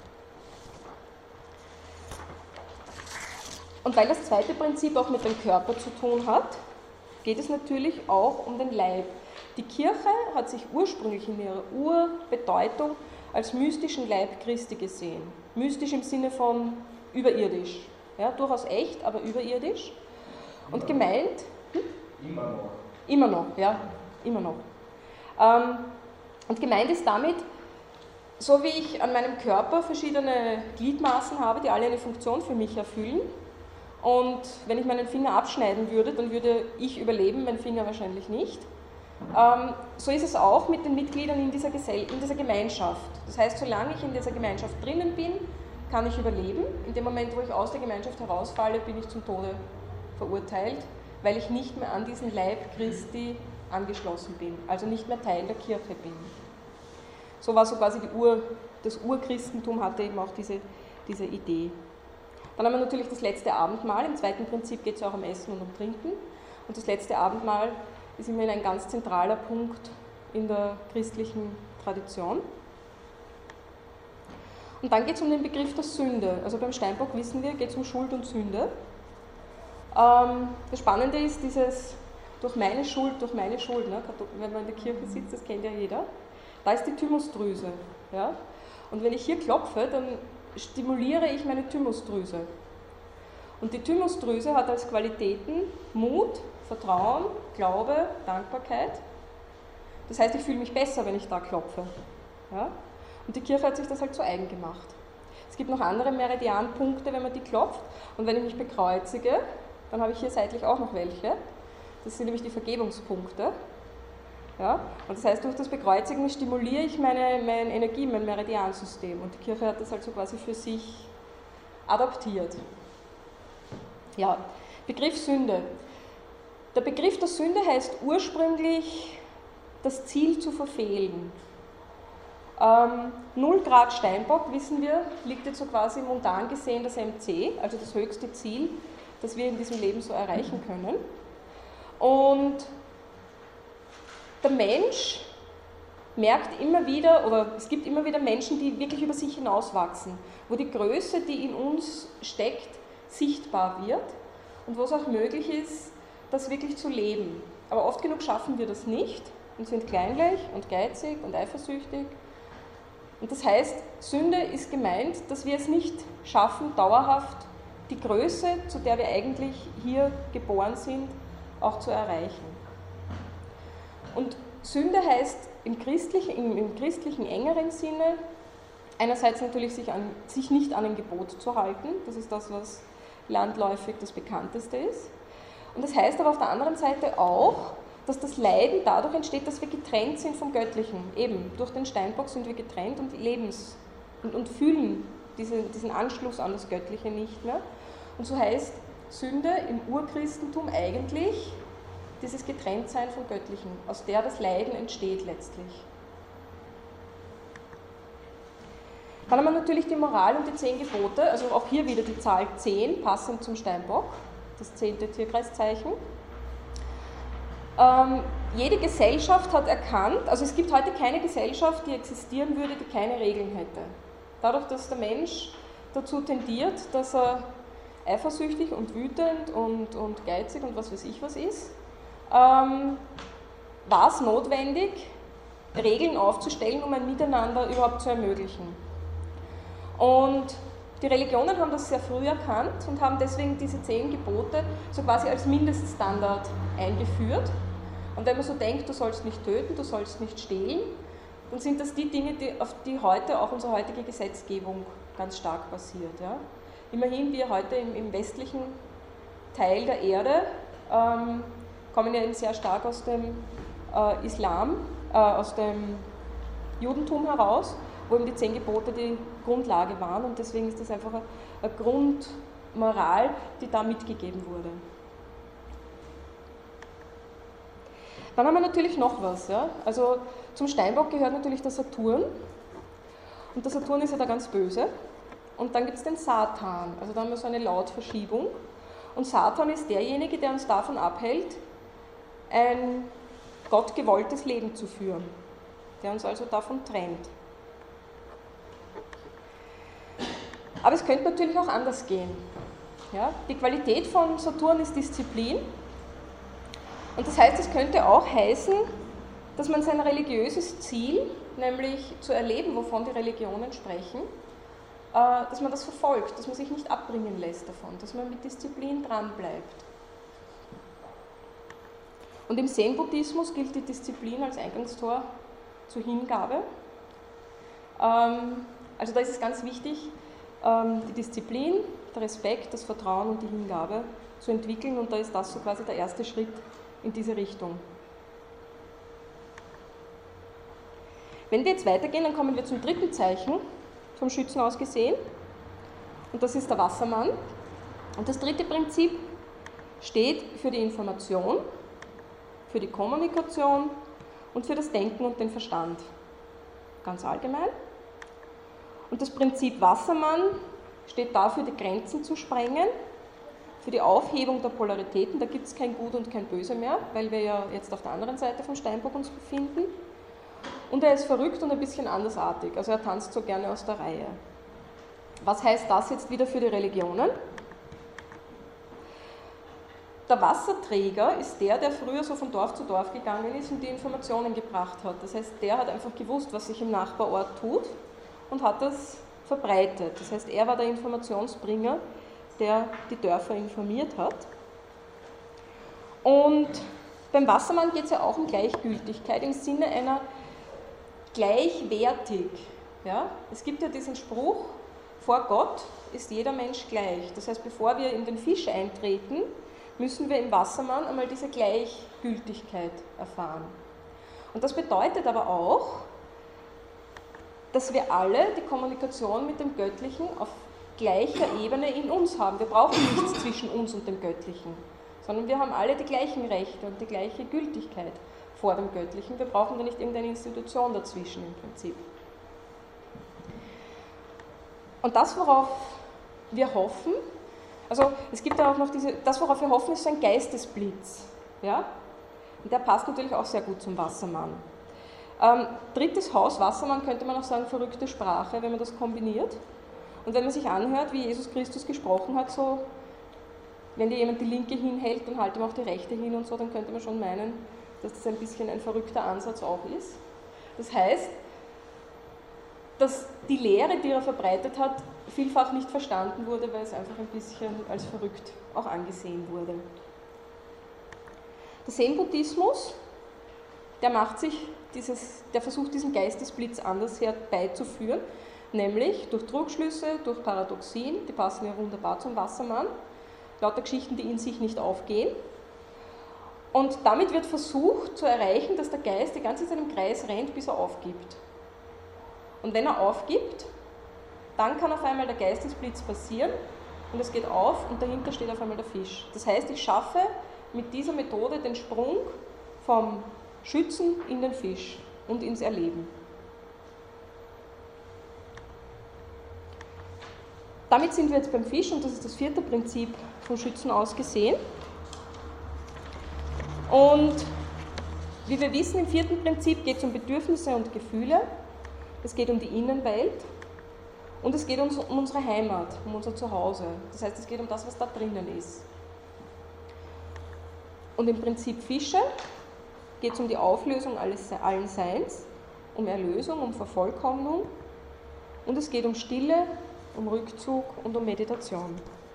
Und weil das zweite Prinzip auch mit dem Körper zu tun hat, geht es natürlich auch um den Leib. Die Kirche hat sich ursprünglich in ihrer Urbedeutung als mystischen Leib Christi gesehen. Mystisch im Sinne von überirdisch. Ja, durchaus echt, aber überirdisch. Und gemeint... Hm? Immer noch. Immer noch, ja, immer noch. Ähm, Und gemeint ist damit, so wie ich an meinem Körper verschiedene Gliedmaßen habe, die alle eine Funktion für mich erfüllen. Und wenn ich meinen Finger abschneiden würde, dann würde ich überleben, mein Finger wahrscheinlich nicht. Ähm, so ist es auch mit den Mitgliedern in dieser, Gesell- in dieser Gemeinschaft. Das heißt, solange ich in dieser Gemeinschaft drinnen bin, kann ich überleben. In dem Moment, wo ich aus der Gemeinschaft herausfalle, bin ich zum Tode verurteilt, weil ich nicht mehr an diesen Leib Christi angeschlossen bin, also nicht mehr Teil der Kirche bin. So war so quasi die Ur, das Urchristentum hatte eben auch diese, diese Idee. Dann haben wir natürlich das letzte Abendmahl. Im zweiten Prinzip geht es auch um Essen und um Trinken. Und das letzte Abendmahl ist immerhin ein ganz zentraler Punkt in der christlichen Tradition. Und dann geht es um den Begriff der Sünde. Also beim Steinbock wissen wir, geht es um Schuld und Sünde. Ähm, das Spannende ist dieses durch meine Schuld, durch meine Schuld, ne? Wenn man in der Kirche sitzt, das kennt ja jeder, da ist die Thymusdrüse. Ja? Und wenn ich hier klopfe, dann stimuliere ich meine Thymusdrüse. Und die Thymusdrüse hat als Qualitäten Mut, Vertrauen, Glaube, Dankbarkeit. Das heißt, ich fühle mich besser, wenn ich da klopfe. Ja? Und die Kirche hat sich das halt zu eigen gemacht. Es gibt noch andere Meridianpunkte, wenn man die klopft. Und wenn ich mich bekreuzige, dann habe ich hier seitlich auch noch welche. Das sind nämlich die Vergebungspunkte. Ja? Und das heißt, durch das Bekreuzigen stimuliere ich meine, meine Energie, mein Meridiansystem. Und die Kirche hat das also quasi für sich adaptiert. Ja, Begriff Sünde. Der Begriff der Sünde heißt ursprünglich, das Ziel zu verfehlen. Ähm, null Grad Steinbock, wissen wir, liegt jetzt so quasi mundan gesehen das M C, also das höchste Ziel, das wir in diesem Leben so erreichen können. Und der Mensch merkt immer wieder, oder es gibt immer wieder Menschen, die wirklich über sich hinauswachsen, wo die Größe, die in uns steckt, sichtbar wird und wo es auch möglich ist, das wirklich zu leben. Aber oft genug schaffen wir das nicht und sind kleinlich und geizig und eifersüchtig. Und das heißt, Sünde ist gemeint, dass wir es nicht schaffen, dauerhaft die Größe, zu der wir eigentlich hier geboren sind, auch zu erreichen. Und Sünde heißt im christlichen, im, im christlichen engeren Sinne, einerseits natürlich sich, an, sich nicht an ein Gebot zu halten, das ist das, was landläufig das bekannteste ist. Und das heißt aber auf der anderen Seite auch, dass das Leiden dadurch entsteht, dass wir getrennt sind vom Göttlichen. Eben, durch den Steinbock sind wir getrennt und lebens und, und fühlen diese, diesen Anschluss an das Göttliche nicht mehr. Und so heißt Sünde im Urchristentum eigentlich dieses Getrenntsein vom Göttlichen, aus der das Leiden entsteht letztlich. Dann haben wir natürlich die Moral und die zehn Gebote, also auch hier wieder die Zahl zehn, passend zum Steinbock, das zehnte Tierkreiszeichen. Ähm, jede Gesellschaft hat erkannt, also es gibt heute keine Gesellschaft, die existieren würde, die keine Regeln hätte. Dadurch, dass der Mensch dazu tendiert, dass er eifersüchtig und wütend und, und geizig und was weiß ich was ist, ähm, war es notwendig, Regeln aufzustellen, um ein Miteinander überhaupt zu ermöglichen. Und die Religionen haben das sehr früh erkannt und haben deswegen diese zehn Gebote so quasi als Mindeststandard eingeführt. Und wenn man so denkt, du sollst nicht töten, du sollst nicht stehlen, dann sind das die Dinge, die, auf die heute auch unsere heutige Gesetzgebung ganz stark basiert. Ja. Immerhin, wir heute im, im westlichen Teil der Erde ähm, kommen ja eben sehr stark aus dem äh, Islam, äh, aus dem Judentum heraus, wo eben die zehn Gebote die Grundlage waren und deswegen ist das einfach eine, eine Grundmoral, die da mitgegeben wurde. Dann haben wir natürlich noch was. Ja? Also zum Steinbock gehört natürlich der Saturn und der Saturn ist ja da ganz böse. Und dann gibt es den Satan, also da haben wir so eine Lautverschiebung. Und Satan ist derjenige, der uns davon abhält, ein gottgewolltes Leben zu führen, der uns also davon trennt. Aber es könnte natürlich auch anders gehen. Ja? Die Qualität von Saturn ist Disziplin. Und das heißt, es könnte auch heißen, dass man sein religiöses Ziel, nämlich zu erleben, wovon die Religionen sprechen, dass man das verfolgt, dass man sich nicht abbringen lässt davon, dass man mit Disziplin dranbleibt. Und im Zen-Buddhismus gilt die Disziplin als Eingangstor zur Hingabe. Also da ist es ganz wichtig, die Disziplin, der Respekt, das Vertrauen und die Hingabe zu entwickeln und da ist das so quasi der erste Schritt in diese Richtung. Wenn wir jetzt weitergehen, dann kommen wir zum dritten Zeichen, vom Schützen aus gesehen, und das ist der Wassermann. Und das dritte Prinzip steht für die Information, für die Kommunikation und für das Denken und den Verstand, ganz allgemein. Und das Prinzip Wassermann steht dafür, die Grenzen zu sprengen, für die Aufhebung der Polaritäten, da gibt es kein Gut und kein Böse mehr, weil wir ja jetzt auf der anderen Seite vom Steinbock uns befinden. Und er ist verrückt und ein bisschen andersartig, also er tanzt so gerne aus der Reihe. Was heißt das jetzt wieder für die Religionen? Der Wasserträger ist der, der früher so von Dorf zu Dorf gegangen ist und die Informationen gebracht hat. Das heißt, der hat einfach gewusst, was sich im Nachbarort tut und hat das verbreitet. Das heißt, er war der Informationsbringer, der die Dörfer informiert hat. Und beim Wassermann geht es ja auch um Gleichgültigkeit im Sinne einer gleichwertig. Ja? Es gibt ja diesen Spruch, vor Gott ist jeder Mensch gleich. Das heißt, bevor wir in den Fisch eintreten, müssen wir im Wassermann einmal diese Gleichgültigkeit erfahren. Und das bedeutet aber auch, dass wir alle die Kommunikation mit dem Göttlichen auf gleicher Ebene in uns haben. Wir brauchen nichts zwischen uns und dem Göttlichen, sondern wir haben alle die gleichen Rechte und die gleiche Gültigkeit vor dem Göttlichen. Wir brauchen da nicht irgendeine Institution dazwischen im Prinzip. Und das, worauf wir hoffen, also es gibt ja auch noch diese, das, worauf wir hoffen, ist so ein Geistesblitz. Ja? Und der passt natürlich auch sehr gut zum Wassermann. Ähm, drittes Haus, Wassermann, könnte man auch sagen, verrückte Sprache, wenn man das kombiniert. Und wenn man sich anhört, wie Jesus Christus gesprochen hat, so, wenn dir jemand die linke hinhält, dann halt ihm auch die rechte hin und so, dann könnte man schon meinen, dass das ein bisschen ein verrückter Ansatz auch ist. Das heißt, dass die Lehre, die er verbreitet hat, vielfach nicht verstanden wurde, weil es einfach ein bisschen als verrückt auch angesehen wurde. Der Zen-Buddhismus, der macht sich dieses, der versucht diesen Geistesblitz anders herbeizuführen, nämlich durch Trugschlüsse, durch Paradoxien, die passen ja wunderbar zum Wassermann, lauter Geschichten, die in sich nicht aufgehen. Und damit wird versucht zu erreichen, dass der Geist die ganze Zeit im Kreis rennt, bis er aufgibt. Und wenn er aufgibt, dann kann auf einmal der Geistesblitz passieren und es geht auf und dahinter steht auf einmal der Fisch. Das heißt, ich schaffe mit dieser Methode den Sprung vom Schützen in den Fisch und ins Erleben. Damit sind wir jetzt beim Fisch und das ist das vierte Prinzip vom Schützen aus gesehen. Und wie wir wissen, im vierten Prinzip geht es um Bedürfnisse und Gefühle, es geht um die Innenwelt und es geht um unsere Heimat, um unser Zuhause. Das heißt, es geht um das, was da drinnen ist. Und im Prinzip Fische geht es um die Auflösung alles, allen Seins, um Erlösung, um Vervollkommnung und es geht um Stille, um Rückzug und um Meditation.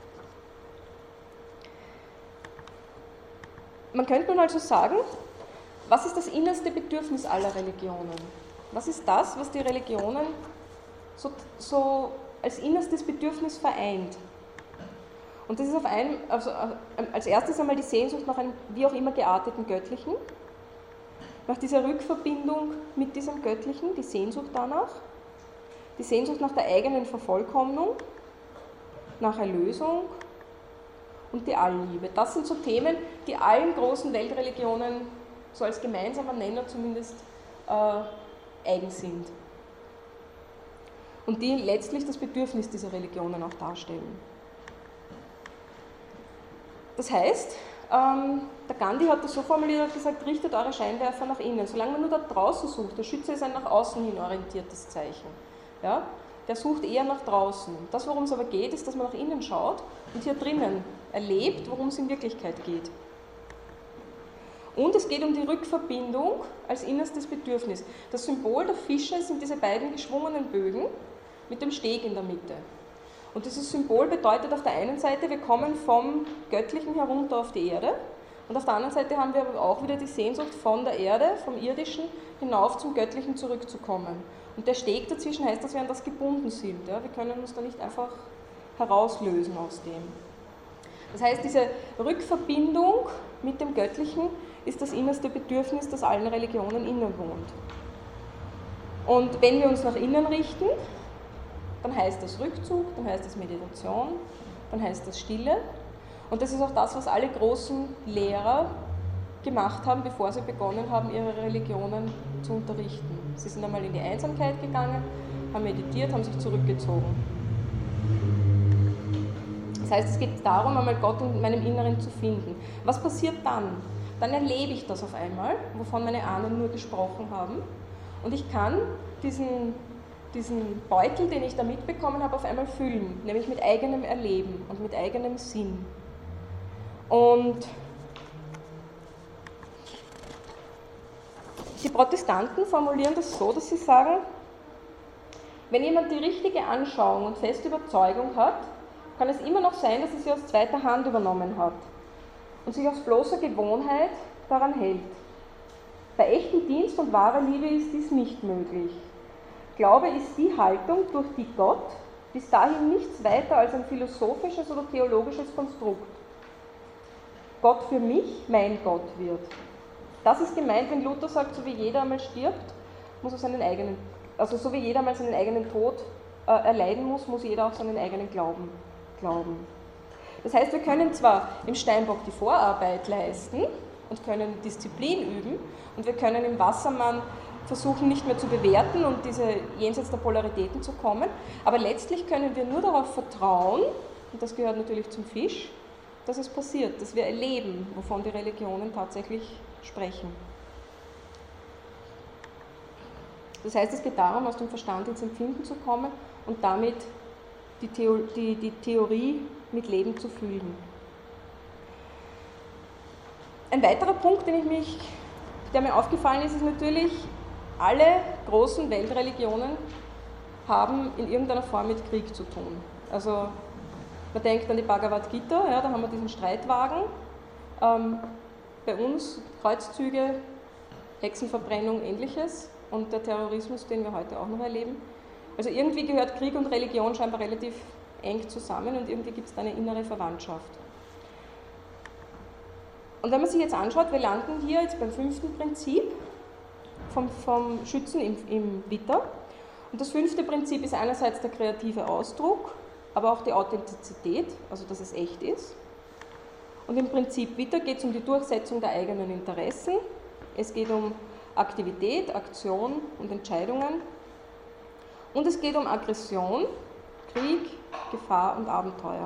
Man könnte nun also sagen, was ist das innerste Bedürfnis aller Religionen? Was ist das, was die Religionen so, so als innerstes Bedürfnis vereint? Und das ist auf einem, also als erstes einmal die Sehnsucht nach einem wie auch immer gearteten Göttlichen, nach dieser Rückverbindung mit diesem Göttlichen, die Sehnsucht danach, die Sehnsucht nach der eigenen Vervollkommnung, nach Erlösung und die Allliebe. Das sind so Themen, die allen großen Weltreligionen so als gemeinsamer Nenner zumindest äh, eigen sind. Und die letztlich das Bedürfnis dieser Religionen auch darstellen. Das heißt, ähm, der Gandhi hat das so formuliert, hat gesagt, richtet eure Scheinwerfer nach innen. Solange man nur da draußen sucht, der Schütze ist ein nach außen hin orientiertes Zeichen. Ja? Der sucht eher nach draußen. Das, worum es aber geht, ist, dass man nach innen schaut und hier drinnen erlebt, worum es in Wirklichkeit geht. Und es geht um die Rückverbindung als innerstes Bedürfnis. Das Symbol der Fische sind diese beiden geschwungenen Bögen mit dem Steg in der Mitte. Und dieses Symbol bedeutet auf der einen Seite, wir kommen vom Göttlichen herunter auf die Erde und auf der anderen Seite haben wir aber auch wieder die Sehnsucht von der Erde, vom Irdischen, hinauf zum Göttlichen zurückzukommen. Und der Steg dazwischen heißt, dass wir an das gebunden sind. Ja? Wir können uns da nicht einfach herauslösen aus dem. Das heißt, diese Rückverbindung mit dem Göttlichen ist das innerste Bedürfnis, das allen Religionen innewohnt. Und wenn wir uns nach innen richten, dann heißt das Rückzug, dann heißt das Meditation, dann heißt das Stille. Und das ist auch das, was alle großen Lehrer gemacht haben, bevor sie begonnen haben, ihre Religionen zu unterrichten. Sie sind einmal in die Einsamkeit gegangen, haben meditiert, haben sich zurückgezogen. Das heißt, es geht darum, einmal Gott in meinem Inneren zu finden. Was passiert dann? Dann erlebe ich das auf einmal, wovon meine Ahnen nur gesprochen haben. Und ich kann diesen, diesen Beutel, den ich da mitbekommen habe, auf einmal füllen, nämlich mit eigenem Erleben und mit eigenem Sinn. Und die Protestanten formulieren das so, dass sie sagen, wenn jemand die richtige Anschauung und feste Überzeugung hat, kann es immer noch sein, dass er sie aus zweiter Hand übernommen hat und sich aus bloßer Gewohnheit daran hält. Bei echtem Dienst und wahrer Liebe ist dies nicht möglich. Glaube ist die Haltung, durch die Gott bis dahin nichts weiter als ein philosophisches oder theologisches Konstrukt, Gott für mich mein Gott wird. Das ist gemeint, wenn Luther sagt, so wie jeder einmal stirbt, muss er seinen eigenen, also so wie jeder einmal seinen eigenen Tod äh, erleiden muss, muss jeder auch seinen eigenen Glauben glauben. Das heißt, wir können zwar im Steinbock die Vorarbeit leisten und können Disziplin üben und wir können im Wassermann versuchen, nicht mehr zu bewerten und diese jenseits der Polaritäten zu kommen, aber letztlich können wir nur darauf vertrauen, und das gehört natürlich zum Fisch, dass es passiert, dass wir erleben, wovon die Religionen tatsächlich sprechen. Das heißt, es geht darum, aus dem Verstand ins Empfinden zu kommen und damit die, Theo die, die Theorie mit Leben zu füllen. Ein weiterer Punkt, den ich mich, der mir aufgefallen ist, ist natürlich, alle großen Weltreligionen haben in irgendeiner Form mit Krieg zu tun. Also man denkt an die Bhagavad Gita, ja, da haben wir diesen Streitwagen. Ähm, bei uns Kreuzzüge, Hexenverbrennung, Ähnliches und der Terrorismus, den wir heute auch noch erleben. Also irgendwie gehört Krieg und Religion scheinbar relativ eng zusammen und irgendwie gibt es da eine innere Verwandtschaft. Und wenn man sich jetzt anschaut, wir landen hier jetzt beim fünften Prinzip vom, vom Schützen im, im Witter. Und das fünfte Prinzip ist einerseits der kreative Ausdruck, aber auch die Authentizität, also dass es echt ist. Und im Prinzip Witter geht es um die Durchsetzung der eigenen Interessen. Es geht um Aktivität, Aktion und Entscheidungen. Und es geht um Aggression, Krieg, Gefahr und Abenteuer.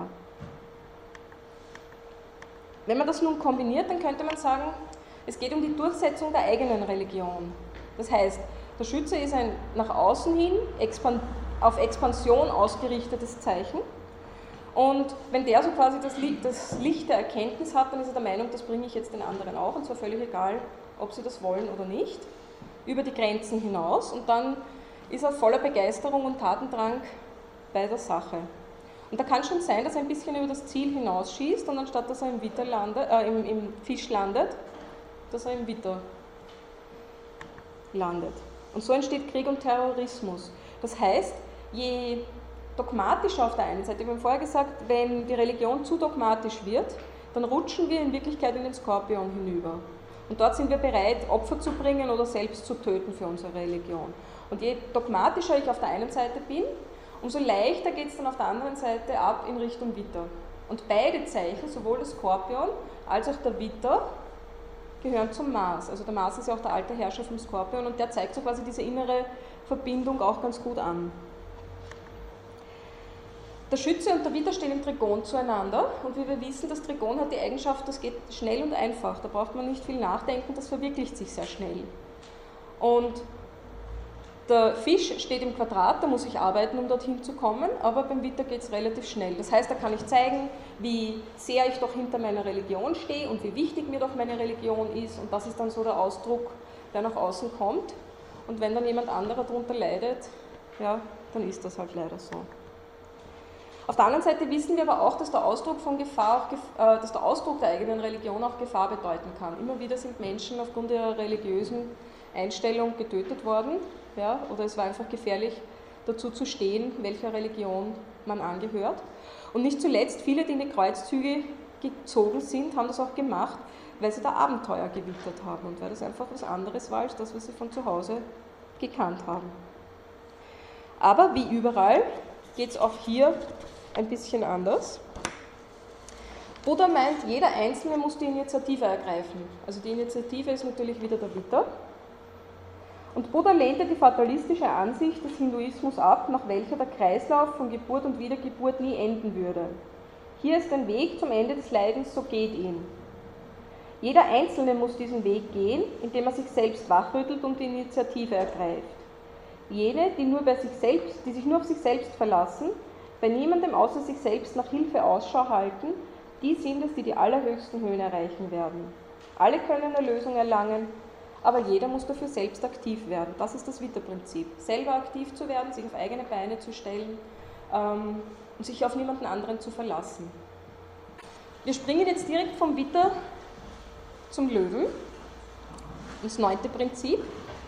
Wenn man das nun kombiniert, dann könnte man sagen, es geht um die Durchsetzung der eigenen Religion. Das heißt, der Schütze ist ein nach außen hin auf Expansion ausgerichtetes Zeichen. Und wenn der so quasi das Licht, das Licht der Erkenntnis hat, dann ist er der Meinung, das bringe ich jetzt den anderen auch, und zwar völlig egal, ob sie das wollen oder nicht, über die Grenzen hinaus. Und dann ist er voller Begeisterung und Tatendrang bei der Sache. Und da kann schon sein, dass er ein bisschen über das Ziel hinausschießt und anstatt dass er im, Witter landet, äh, im, im Fisch landet, dass er im Witter landet. Und so entsteht Krieg und Terrorismus. Das heißt, je dogmatischer auf der einen Seite, wir haben vorher gesagt, wenn die Religion zu dogmatisch wird, dann rutschen wir in Wirklichkeit in den Skorpion hinüber. Und dort sind wir bereit, Opfer zu bringen oder selbst zu töten für unsere Religion. Und je dogmatischer ich auf der einen Seite bin, umso leichter geht es dann auf der anderen Seite ab in Richtung Witter. Und beide Zeichen, sowohl der Skorpion als auch der Witter, gehören zum Mars. Also der Mars ist ja auch der alte Herrscher vom Skorpion und der zeigt so quasi diese innere Verbindung auch ganz gut an. Der Schütze und der Witter stehen im Trigon zueinander und wie wir wissen, das Trigon hat die Eigenschaft, das geht schnell und einfach. Da braucht man nicht viel nachdenken, das verwirklicht sich sehr schnell. Und der Fisch steht im Quadrat, da muss ich arbeiten, um dorthin zu kommen, aber beim Witter geht es relativ schnell. Das heißt, da kann ich zeigen, wie sehr ich doch hinter meiner Religion stehe und wie wichtig mir doch meine Religion ist, und das ist dann so der Ausdruck, der nach außen kommt. Und wenn dann jemand anderer darunter leidet, ja, dann ist das halt leider so. Auf der anderen Seite wissen wir aber auch, dass der Ausdruck von Gefahr, auch, äh, dass der Ausdruck der eigenen Religion auch Gefahr bedeuten kann. Immer wieder sind Menschen aufgrund ihrer religiösen Einstellung getötet worden, ja, oder es war einfach gefährlich, dazu zu stehen, welcher Religion man angehört. Und nicht zuletzt, viele, die in die Kreuzzüge gezogen sind, haben das auch gemacht, weil sie da Abenteuer gewittert haben und weil das einfach was anderes war, als das, was sie von zu Hause gekannt haben. Aber wie überall geht es auch hier ein bisschen anders. Buddha meint, jeder Einzelne muss die Initiative ergreifen. Also die Initiative ist natürlich wieder der Witter. Und Buddha lehnte die fatalistische Ansicht des Hinduismus ab, nach welcher der Kreislauf von Geburt und Wiedergeburt nie enden würde. Hier ist ein Weg zum Ende des Leidens, so geht ihn. Jeder Einzelne muss diesen Weg gehen, indem er sich selbst wachrüttelt und die Initiative ergreift. Jene, die, nur bei sich selbst, die sich nur auf sich selbst verlassen, bei niemandem außer sich selbst nach Hilfe Ausschau halten, die sind es, die die allerhöchsten Höhen erreichen werden. Alle können Erlösung erlangen, aber jeder muss dafür selbst aktiv werden. Das ist das Witter-Prinzip. Selber aktiv zu werden, sich auf eigene Beine zu stellen ähm, und sich auf niemanden anderen zu verlassen. Wir springen jetzt direkt vom Witter zum Löwen, das neunte Prinzip.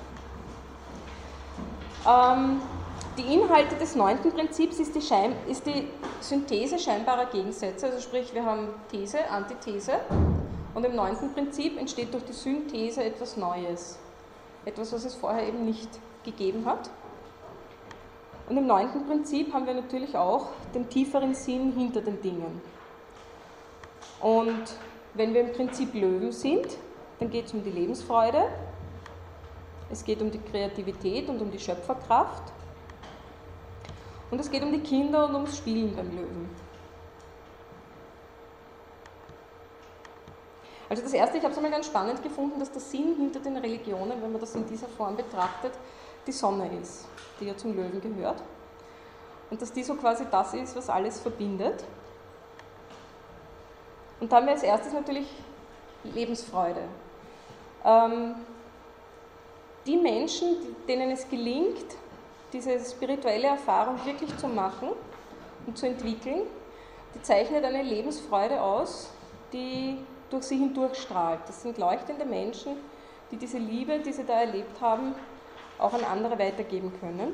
Ähm, die Inhalte des neunten Prinzips ist die, Schein, ist die Synthese scheinbarer Gegensätze, also sprich wir haben These, Antithese. Und im neunten Prinzip entsteht durch die Synthese etwas Neues, etwas, was es vorher eben nicht gegeben hat. Und im neunten Prinzip haben wir natürlich auch den tieferen Sinn hinter den Dingen. Und wenn wir im Prinzip Löwen sind, dann geht es um die Lebensfreude, es geht um die Kreativität und um die Schöpferkraft und es geht um die Kinder und ums Spielen beim Löwen. Also das Erste, ich habe es einmal ganz spannend gefunden, dass der Sinn hinter den Religionen, wenn man das in dieser Form betrachtet, die Sonne ist, die ja zum Löwen gehört. Und dass die so quasi das ist, was alles verbindet. Und da haben wir als erstes natürlich Lebensfreude. Ähm, die Menschen, denen es gelingt, diese spirituelle Erfahrung wirklich zu machen und zu entwickeln, die zeichnet eine Lebensfreude aus, die durch sie hindurch strahlt. Das sind leuchtende Menschen, die diese Liebe, die sie da erlebt haben, auch an andere weitergeben können.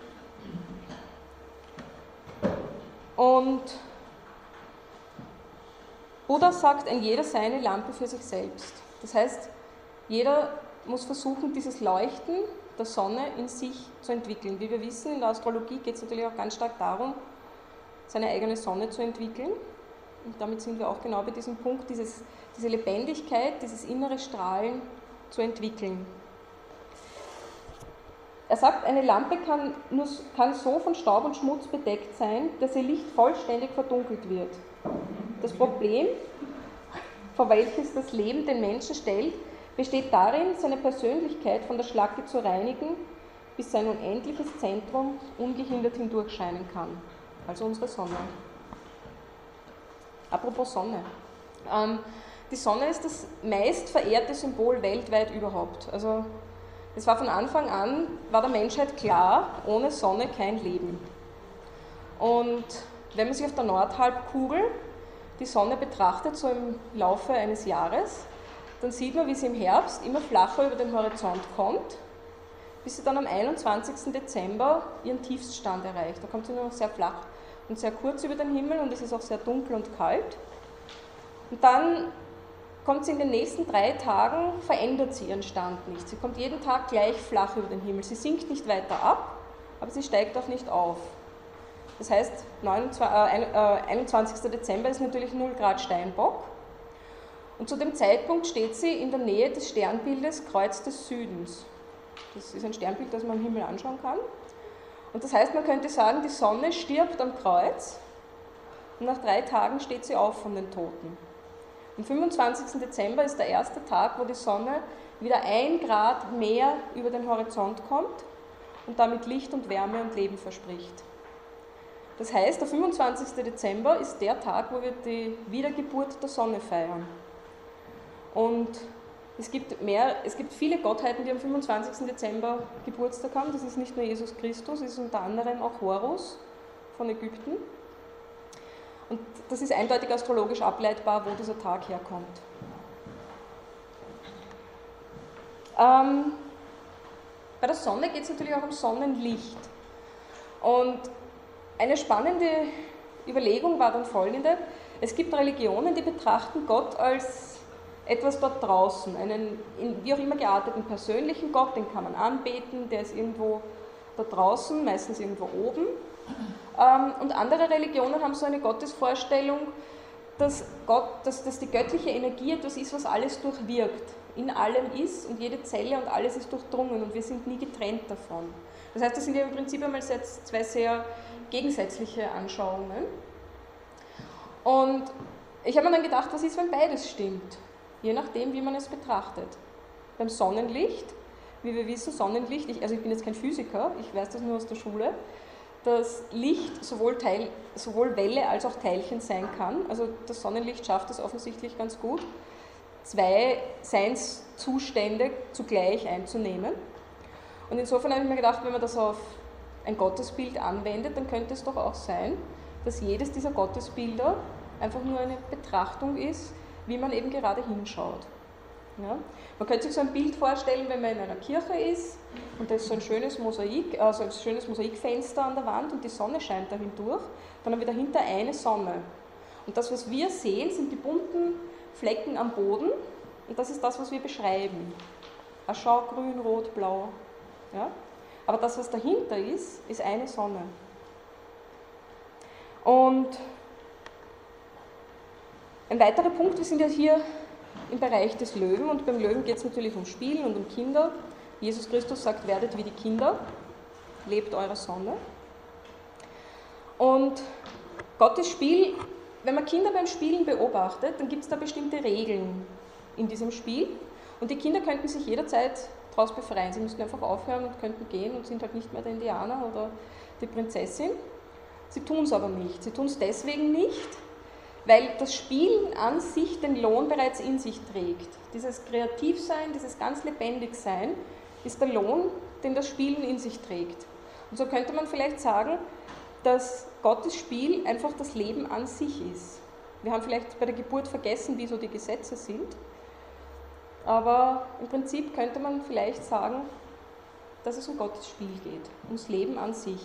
Und Buddha sagt, ein jeder sei eine Lampe für sich selbst. Das heißt, jeder muss versuchen, dieses Leuchten der Sonne in sich zu entwickeln. Wie wir wissen, in der Astrologie geht es natürlich auch ganz stark darum, seine eigene Sonne zu entwickeln. Und damit sind wir auch genau bei diesem Punkt, dieses, diese Lebendigkeit, dieses innere Strahlen zu entwickeln. Er sagt, eine Lampe kann, nur, kann so von Staub und Schmutz bedeckt sein, dass ihr Licht vollständig verdunkelt wird. Das Problem, vor welches das Leben den Menschen stellt, besteht darin, seine Persönlichkeit von der Schlacke zu reinigen, bis sein unendliches Zentrum ungehindert hindurchscheinen kann. Also unsere Sonne. Apropos Sonne. Ähm, die Sonne ist das meist verehrte Symbol weltweit überhaupt. Also es war von Anfang an, war der Menschheit klar, ohne Sonne kein Leben. Und wenn man sich auf der Nordhalbkugel die Sonne betrachtet, so im Laufe eines Jahres, dann sieht man, wie sie im Herbst immer flacher über den Horizont kommt, bis sie dann am einundzwanzigsten Dezember ihren Tiefststand erreicht. Da kommt sie nur noch sehr flach und sehr kurz über den Himmel und es ist auch sehr dunkel und kalt. Und dann kommt sie in den nächsten drei Tagen, verändert sie ihren Stand nicht. Sie kommt jeden Tag gleich flach über den Himmel. Sie sinkt nicht weiter ab, aber sie steigt auch nicht auf. Das heißt, einundzwanzigsten Dezember ist natürlich null Grad Steinbock. Und zu dem Zeitpunkt steht sie in der Nähe des Sternbildes Kreuz des Südens. Das ist ein Sternbild, das man am Himmel anschauen kann. Und das heißt, man könnte sagen, die Sonne stirbt am Kreuz und nach drei Tagen steht sie auf von den Toten. Am fünfundzwanzigsten Dezember ist der erste Tag, wo die Sonne wieder ein Grad mehr über den Horizont kommt und damit Licht und Wärme und Leben verspricht. Das heißt, der fünfundzwanzigste Dezember ist der Tag, wo wir die Wiedergeburt der Sonne feiern. Und es gibt, mehr, es gibt viele Gottheiten, die am fünfundzwanzigsten Dezember Geburtstag haben. Das ist nicht nur Jesus Christus, es ist unter anderem auch Horus von Ägypten. Und das ist eindeutig astrologisch ableitbar, wo dieser Tag herkommt. Ähm, bei der Sonne geht es natürlich auch um Sonnenlicht. Und eine spannende Überlegung war dann folgende: Es gibt Religionen, die betrachten Gott als etwas dort draußen, einen in wie auch immer gearteten persönlichen Gott, den kann man anbeten, der ist irgendwo da draußen, meistens irgendwo oben. Und andere Religionen haben so eine Gottesvorstellung, dass, Gott, dass, dass die göttliche Energie etwas ist, was alles durchwirkt, in allem ist und jede Zelle und alles ist durchdrungen und wir sind nie getrennt davon. Das heißt, das sind ja im Prinzip einmal zwei sehr gegensätzliche Anschauungen. Und ich habe mir dann gedacht, was ist, wenn beides stimmt? Je nachdem, wie man es betrachtet. Beim Sonnenlicht, wie wir wissen, Sonnenlicht, ich, also ich bin jetzt kein Physiker, ich weiß das nur aus der Schule, dass Licht sowohl, Teil, sowohl Welle als auch Teilchen sein kann. Also das Sonnenlicht schafft es offensichtlich ganz gut, zwei Seinszustände zugleich einzunehmen. Und insofern habe ich mir gedacht, wenn man das auf ein Gottesbild anwendet, dann könnte es doch auch sein, dass jedes dieser Gottesbilder einfach nur eine Betrachtung ist, wie man eben gerade hinschaut. Ja? Man könnte sich so ein Bild vorstellen, wenn man in einer Kirche ist und da ist so ein schönes Mosaik, also ein schönes Mosaikfenster an der Wand und die Sonne scheint da hindurch, dann haben wir dahinter eine Sonne. Und das, was wir sehen, sind die bunten Flecken am Boden und das ist das, was wir beschreiben. Aschau, grün, rot, blau. Ja? Aber das, was dahinter ist, ist eine Sonne. Und ein weiterer Punkt, wir sind ja hier im Bereich des Löwen und beim Löwen geht es natürlich um Spielen und um Kinder. Jesus Christus sagt, werdet wie die Kinder, lebt eure Sonne. Und Gottes Spiel, wenn man Kinder beim Spielen beobachtet, dann gibt es da bestimmte Regeln in diesem Spiel und die Kinder könnten sich jederzeit daraus befreien. Sie müssten einfach aufhören und könnten gehen und sind halt nicht mehr der Indianer oder die Prinzessin. Sie tun es aber nicht. Sie tun es deswegen nicht, weil das Spielen an sich den Lohn bereits in sich trägt. Dieses Kreativsein, dieses ganz Lebendigsein ist der Lohn, den das Spielen in sich trägt. Und so könnte man vielleicht sagen, dass Gottes Spiel einfach das Leben an sich ist. Wir haben vielleicht bei der Geburt vergessen, wie so die Gesetze sind, aber im Prinzip könnte man vielleicht sagen, dass es um Gottes Spiel geht, ums Leben an sich.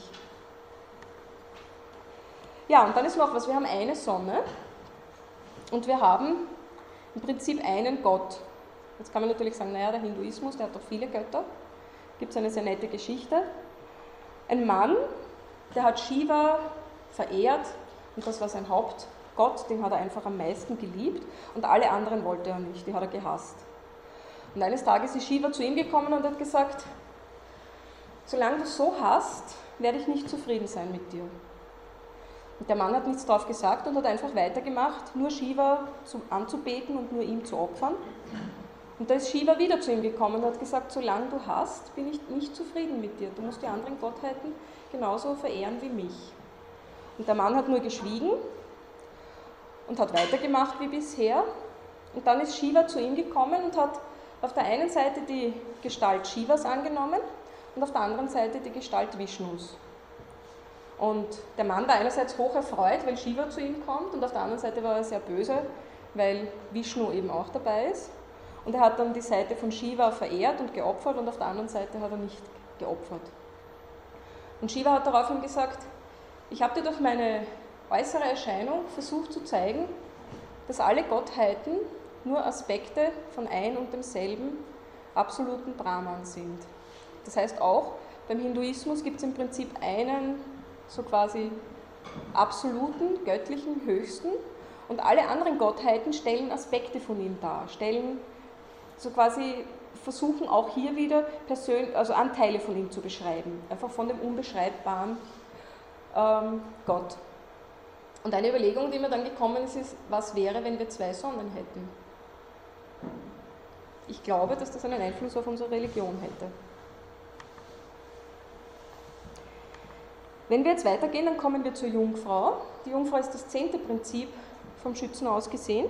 Ja, und dann ist noch was, wir haben eine Sonne und wir haben im Prinzip einen Gott. Jetzt kann man natürlich sagen, naja, der Hinduismus, der hat doch viele Götter. Gibt es eine sehr nette Geschichte. Ein Mann, der hat Shiva verehrt und das war sein Hauptgott, den hat er einfach am meisten geliebt und alle anderen wollte er nicht, die hat er gehasst. Und eines Tages ist Shiva zu ihm gekommen und hat gesagt, solange du so hast, werde ich nicht zufrieden sein mit dir. Und der Mann hat nichts drauf gesagt und hat einfach weitergemacht, nur Shiva anzubeten und nur ihm zu opfern. Und da ist Shiva wieder zu ihm gekommen und hat gesagt, solange du hast, bin ich nicht zufrieden mit dir. Du musst die anderen Gottheiten genauso verehren wie mich. Und der Mann hat nur geschwiegen und hat weitergemacht wie bisher. Und dann ist Shiva zu ihm gekommen und hat auf der einen Seite die Gestalt Shivas angenommen und auf der anderen Seite die Gestalt Vishnus. Und der Mann war einerseits hoch erfreut, weil Shiva zu ihm kommt, und auf der anderen Seite war er sehr böse, weil Vishnu eben auch dabei ist. Und er hat dann die Seite von Shiva verehrt und geopfert und auf der anderen Seite hat er nicht geopfert. Und Shiva hat daraufhin gesagt, ich habe dir durch meine äußere Erscheinung versucht zu zeigen, dass alle Gottheiten nur Aspekte von ein und demselben absoluten Brahman sind. Das heißt auch, beim Hinduismus gibt es im Prinzip einen so quasi absoluten, göttlichen, höchsten und alle anderen Gottheiten stellen Aspekte von ihm dar, stellen so quasi, versuchen auch hier wieder Persön- also Anteile von ihm zu beschreiben, einfach von dem unbeschreibbaren ähm, Gott. Und eine Überlegung, die mir dann gekommen ist, ist, was wäre, wenn wir zwei Sonnen hätten? Ich glaube, dass das einen Einfluss auf unsere Religion hätte. Wenn wir jetzt weitergehen, dann kommen wir zur Jungfrau. Die Jungfrau ist das zehnte Prinzip vom Schützen aus gesehen.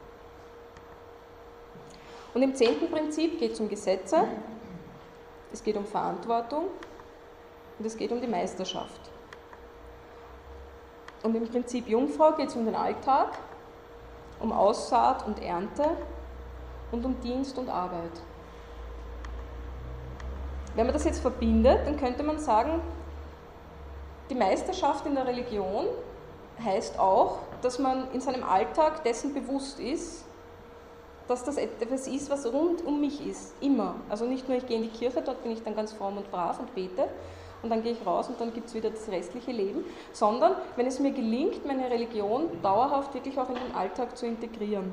Und im zehnten Prinzip geht es um Gesetze, es geht um Verantwortung und es geht um die Meisterschaft. Und im Prinzip Jungfrau geht es um den Alltag, um Aussaat und Ernte und um Dienst und Arbeit. Wenn man das jetzt verbindet, dann könnte man sagen, die Meisterschaft in der Religion heißt auch, dass man in seinem Alltag dessen bewusst ist, dass das etwas ist, was rund um mich ist, immer. Also nicht nur, ich gehe in die Kirche, dort bin ich dann ganz fromm und brav und bete und dann gehe ich raus und dann gibt es wieder das restliche Leben, sondern wenn es mir gelingt, meine Religion dauerhaft wirklich auch in den Alltag zu integrieren.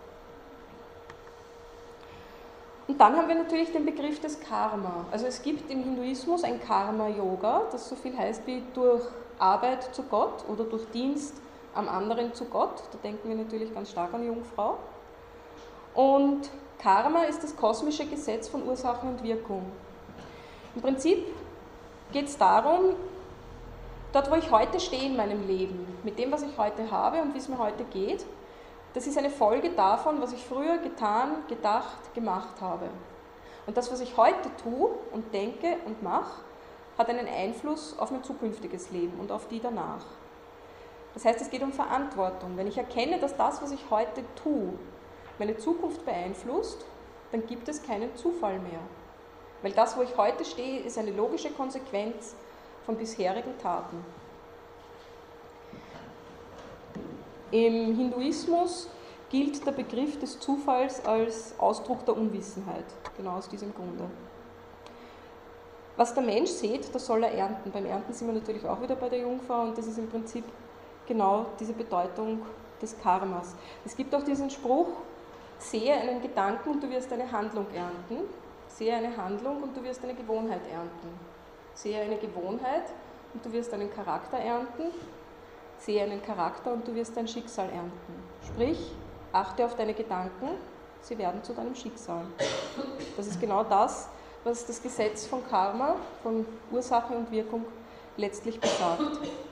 Und dann haben wir natürlich den Begriff des Karma. Also es gibt im Hinduismus ein Karma-Yoga, das so viel heißt wie durch Arbeit zu Gott oder durch Dienst am anderen zu Gott. Da denken wir natürlich ganz stark an Jungfrau. Und Karma ist das kosmische Gesetz von Ursache und Wirkung. Im Prinzip geht es darum, dort wo ich heute stehe in meinem Leben, mit dem, was ich heute habe und wie es mir heute geht, das ist eine Folge davon, was ich früher getan, gedacht, gemacht habe. Und das, was ich heute tue und denke und mache, hat einen Einfluss auf mein zukünftiges Leben und auf die danach. Das heißt, es geht um Verantwortung. Wenn ich erkenne, dass das, was ich heute tue, meine Zukunft beeinflusst, dann gibt es keinen Zufall mehr. Weil das, wo ich heute stehe, ist eine logische Konsequenz von bisherigen Taten. Im Hinduismus gilt der Begriff des Zufalls als Ausdruck der Unwissenheit, genau aus diesem Grunde. Was der Mensch sät, das soll er ernten. Beim Ernten sind wir natürlich auch wieder bei der Jungfrau und das ist im Prinzip genau diese Bedeutung des Karmas. Es gibt auch diesen Spruch, sehe einen Gedanken und du wirst eine Handlung ernten, sehe eine Handlung und du wirst eine Gewohnheit ernten, sehe eine Gewohnheit und du wirst einen Charakter ernten, sehe einen Charakter und du wirst dein Schicksal ernten. Sprich, achte auf deine Gedanken, sie werden zu deinem Schicksal. Das ist genau das, was das Gesetz von Karma, von Ursache und Wirkung letztlich besagt.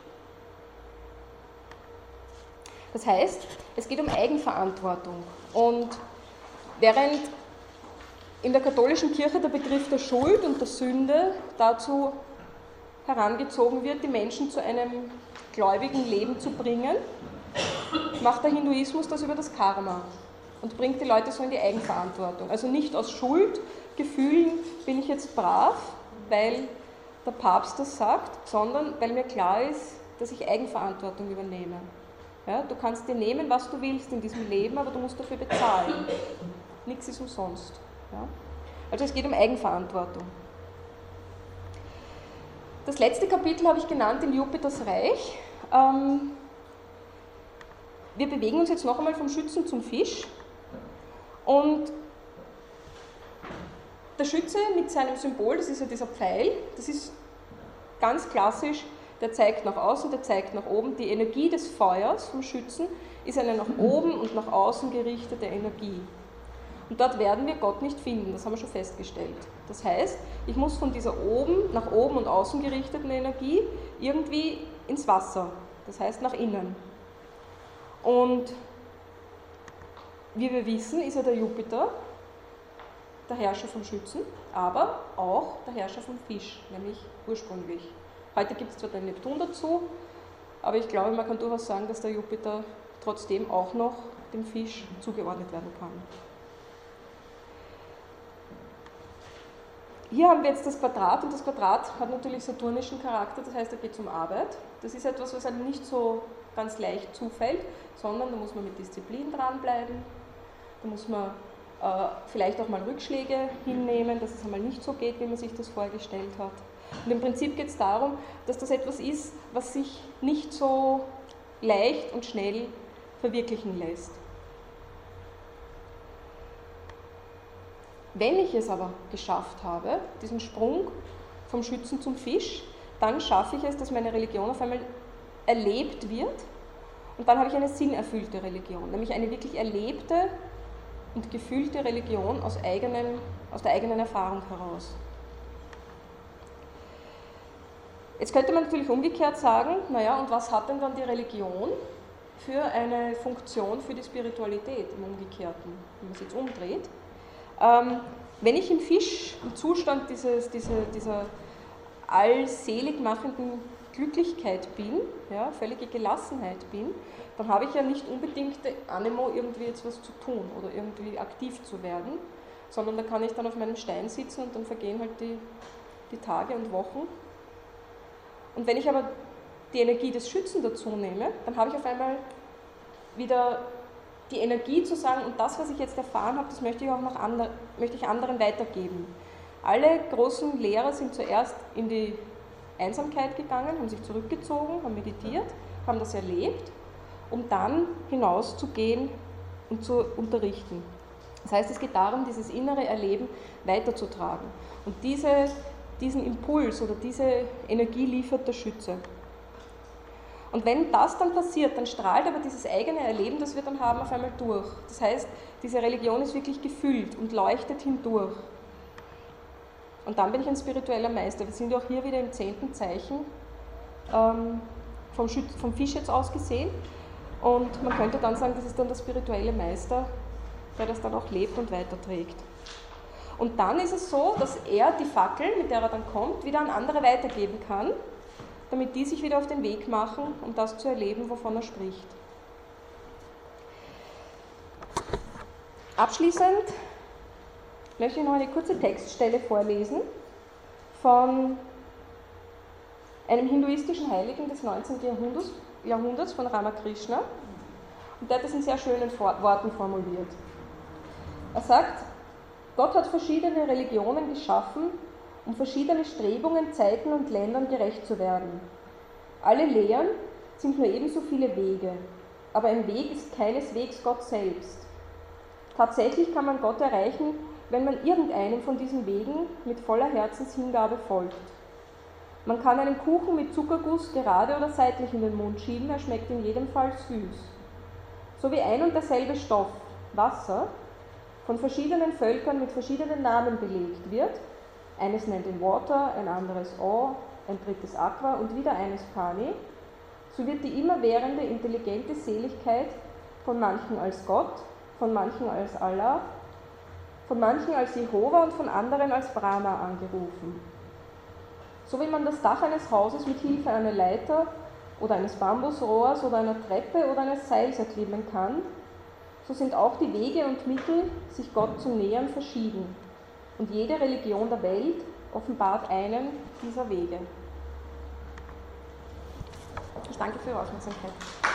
Das heißt, es geht um Eigenverantwortung. Und während in der katholischen Kirche der Begriff der Schuld und der Sünde dazu herangezogen wird, die Menschen zu einem gläubigen Leben zu bringen, macht der Hinduismus das über das Karma und bringt die Leute so in die Eigenverantwortung. Also nicht aus Schuldgefühlen bin ich jetzt brav, weil der Papst das sagt, sondern weil mir klar ist, dass ich Eigenverantwortung übernehme. Ja, du kannst dir nehmen, was du willst in diesem Leben, aber du musst dafür bezahlen. Nichts ist umsonst. Ja? Also es geht um Eigenverantwortung. Das letzte Kapitel habe ich genannt in Jupiters Reich. Ähm, wir bewegen uns jetzt noch einmal vom Schützen zum Fisch. Und der Schütze mit seinem Symbol, das ist ja dieser Pfeil, das ist ganz klassisch, der zeigt nach außen, der zeigt nach oben. Die Energie des Feuers vom Schützen ist eine nach oben und nach außen gerichtete Energie. Und dort werden wir Gott nicht finden, das haben wir schon festgestellt. Das heißt, ich muss von dieser oben, nach oben und außen gerichteten Energie irgendwie ins Wasser, das heißt nach innen. Und wie wir wissen, ist ja der Jupiter der Herrscher vom Schützen, aber auch der Herrscher vom Fisch, nämlich ursprünglich. Heute gibt es zwar den Neptun dazu, aber ich glaube, man kann durchaus sagen, dass der Jupiter trotzdem auch noch dem Fisch zugeordnet werden kann. Hier haben wir jetzt das Quadrat und das Quadrat hat natürlich saturnischen Charakter, das heißt, da geht es um Arbeit. Das ist etwas, was einem nicht so ganz leicht zufällt, sondern da muss man mit Disziplin dranbleiben, da muss man äh, vielleicht auch mal Rückschläge hinnehmen, dass es einmal nicht so geht, wie man sich das vorgestellt hat. Und im Prinzip geht es darum, dass das etwas ist, was sich nicht so leicht und schnell verwirklichen lässt. Wenn ich es aber geschafft habe, diesen Sprung vom Schützen zum Fisch, dann schaffe ich es, dass meine Religion auf einmal erlebt wird und dann habe ich eine sinnerfüllte Religion, nämlich eine wirklich erlebte und gefühlte Religion aus, eigenen, aus der eigenen Erfahrung heraus. Jetzt könnte man natürlich umgekehrt sagen, naja, und was hat denn dann die Religion für eine Funktion für die Spiritualität im Umgekehrten, wenn man es jetzt umdreht? Ähm, wenn ich im Fisch, im Zustand dieses, diese, dieser allselig machenden Glücklichkeit bin, ja, völlige Gelassenheit bin, dann habe ich ja nicht unbedingt Animo, irgendwie jetzt was zu tun oder irgendwie aktiv zu werden, sondern da kann ich dann auf meinem Stein sitzen und dann vergehen halt die, die Tage und Wochen. Und wenn ich aber die Energie des Schützen dazu nehme, dann habe ich auf einmal wieder die Energie zu sagen, und das, was ich jetzt erfahren habe, das möchte ich auch noch andre, möchte ich anderen weitergeben. Alle großen Lehrer sind zuerst in die Einsamkeit gegangen, haben sich zurückgezogen, haben meditiert, haben das erlebt, um dann hinauszugehen und zu unterrichten. Das heißt, es geht darum, dieses innere Erleben weiterzutragen. Und diese, diesen Impuls oder diese Energie liefert der Schütze. Und wenn das dann passiert, dann strahlt aber dieses eigene Erleben, das wir dann haben, auf einmal durch. Das heißt, diese Religion ist wirklich gefüllt und leuchtet hindurch. Und dann bin ich ein spiritueller Meister. Wir sind ja auch hier wieder im zehnten Zeichen ähm, vom, Schütz, vom Fisch jetzt aus gesehen. Und man könnte dann sagen, das ist dann der spirituelle Meister, der das dann auch lebt und weiterträgt. Und dann ist es so, dass er die Fackel, mit der er dann kommt, wieder an andere weitergeben kann, damit die sich wieder auf den Weg machen, um das zu erleben, wovon er spricht. Abschließend möchte ich noch eine kurze Textstelle vorlesen von einem hinduistischen Heiligen des neunzehnten Jahrhunderts, Jahrhunderts von Ramakrishna. Und der hat das in sehr schönen Worten formuliert. Er sagt, Gott hat verschiedene Religionen geschaffen, um verschiedene Strebungen, Zeiten und Ländern gerecht zu werden. Alle Lehren sind nur ebenso viele Wege, aber ein Weg ist keineswegs Gott selbst. Tatsächlich kann man Gott erreichen, wenn man irgendeinem von diesen Wegen mit voller Herzenshingabe folgt. Man kann einen Kuchen mit Zuckerguss gerade oder seitlich in den Mund schieben, er schmeckt in jedem Fall süß. So wie ein und derselbe Stoff, Wasser, von verschiedenen Völkern mit verschiedenen Namen belegt wird, eines nennt ihn Water, ein anderes O, ein drittes Aqua und wieder eines Pani, so wird die immerwährende intelligente Seligkeit von manchen als Gott, von manchen als Allah, von manchen als Jehova und von anderen als Brahma angerufen. So wie man das Dach eines Hauses mit Hilfe einer Leiter oder eines Bambusrohrs oder einer Treppe oder eines Seils erklimmen kann, so sind auch die Wege und Mittel, sich Gott zu nähern, verschieden. Und jede Religion der Welt offenbart einen dieser Wege. Ich danke für Ihre Aufmerksamkeit.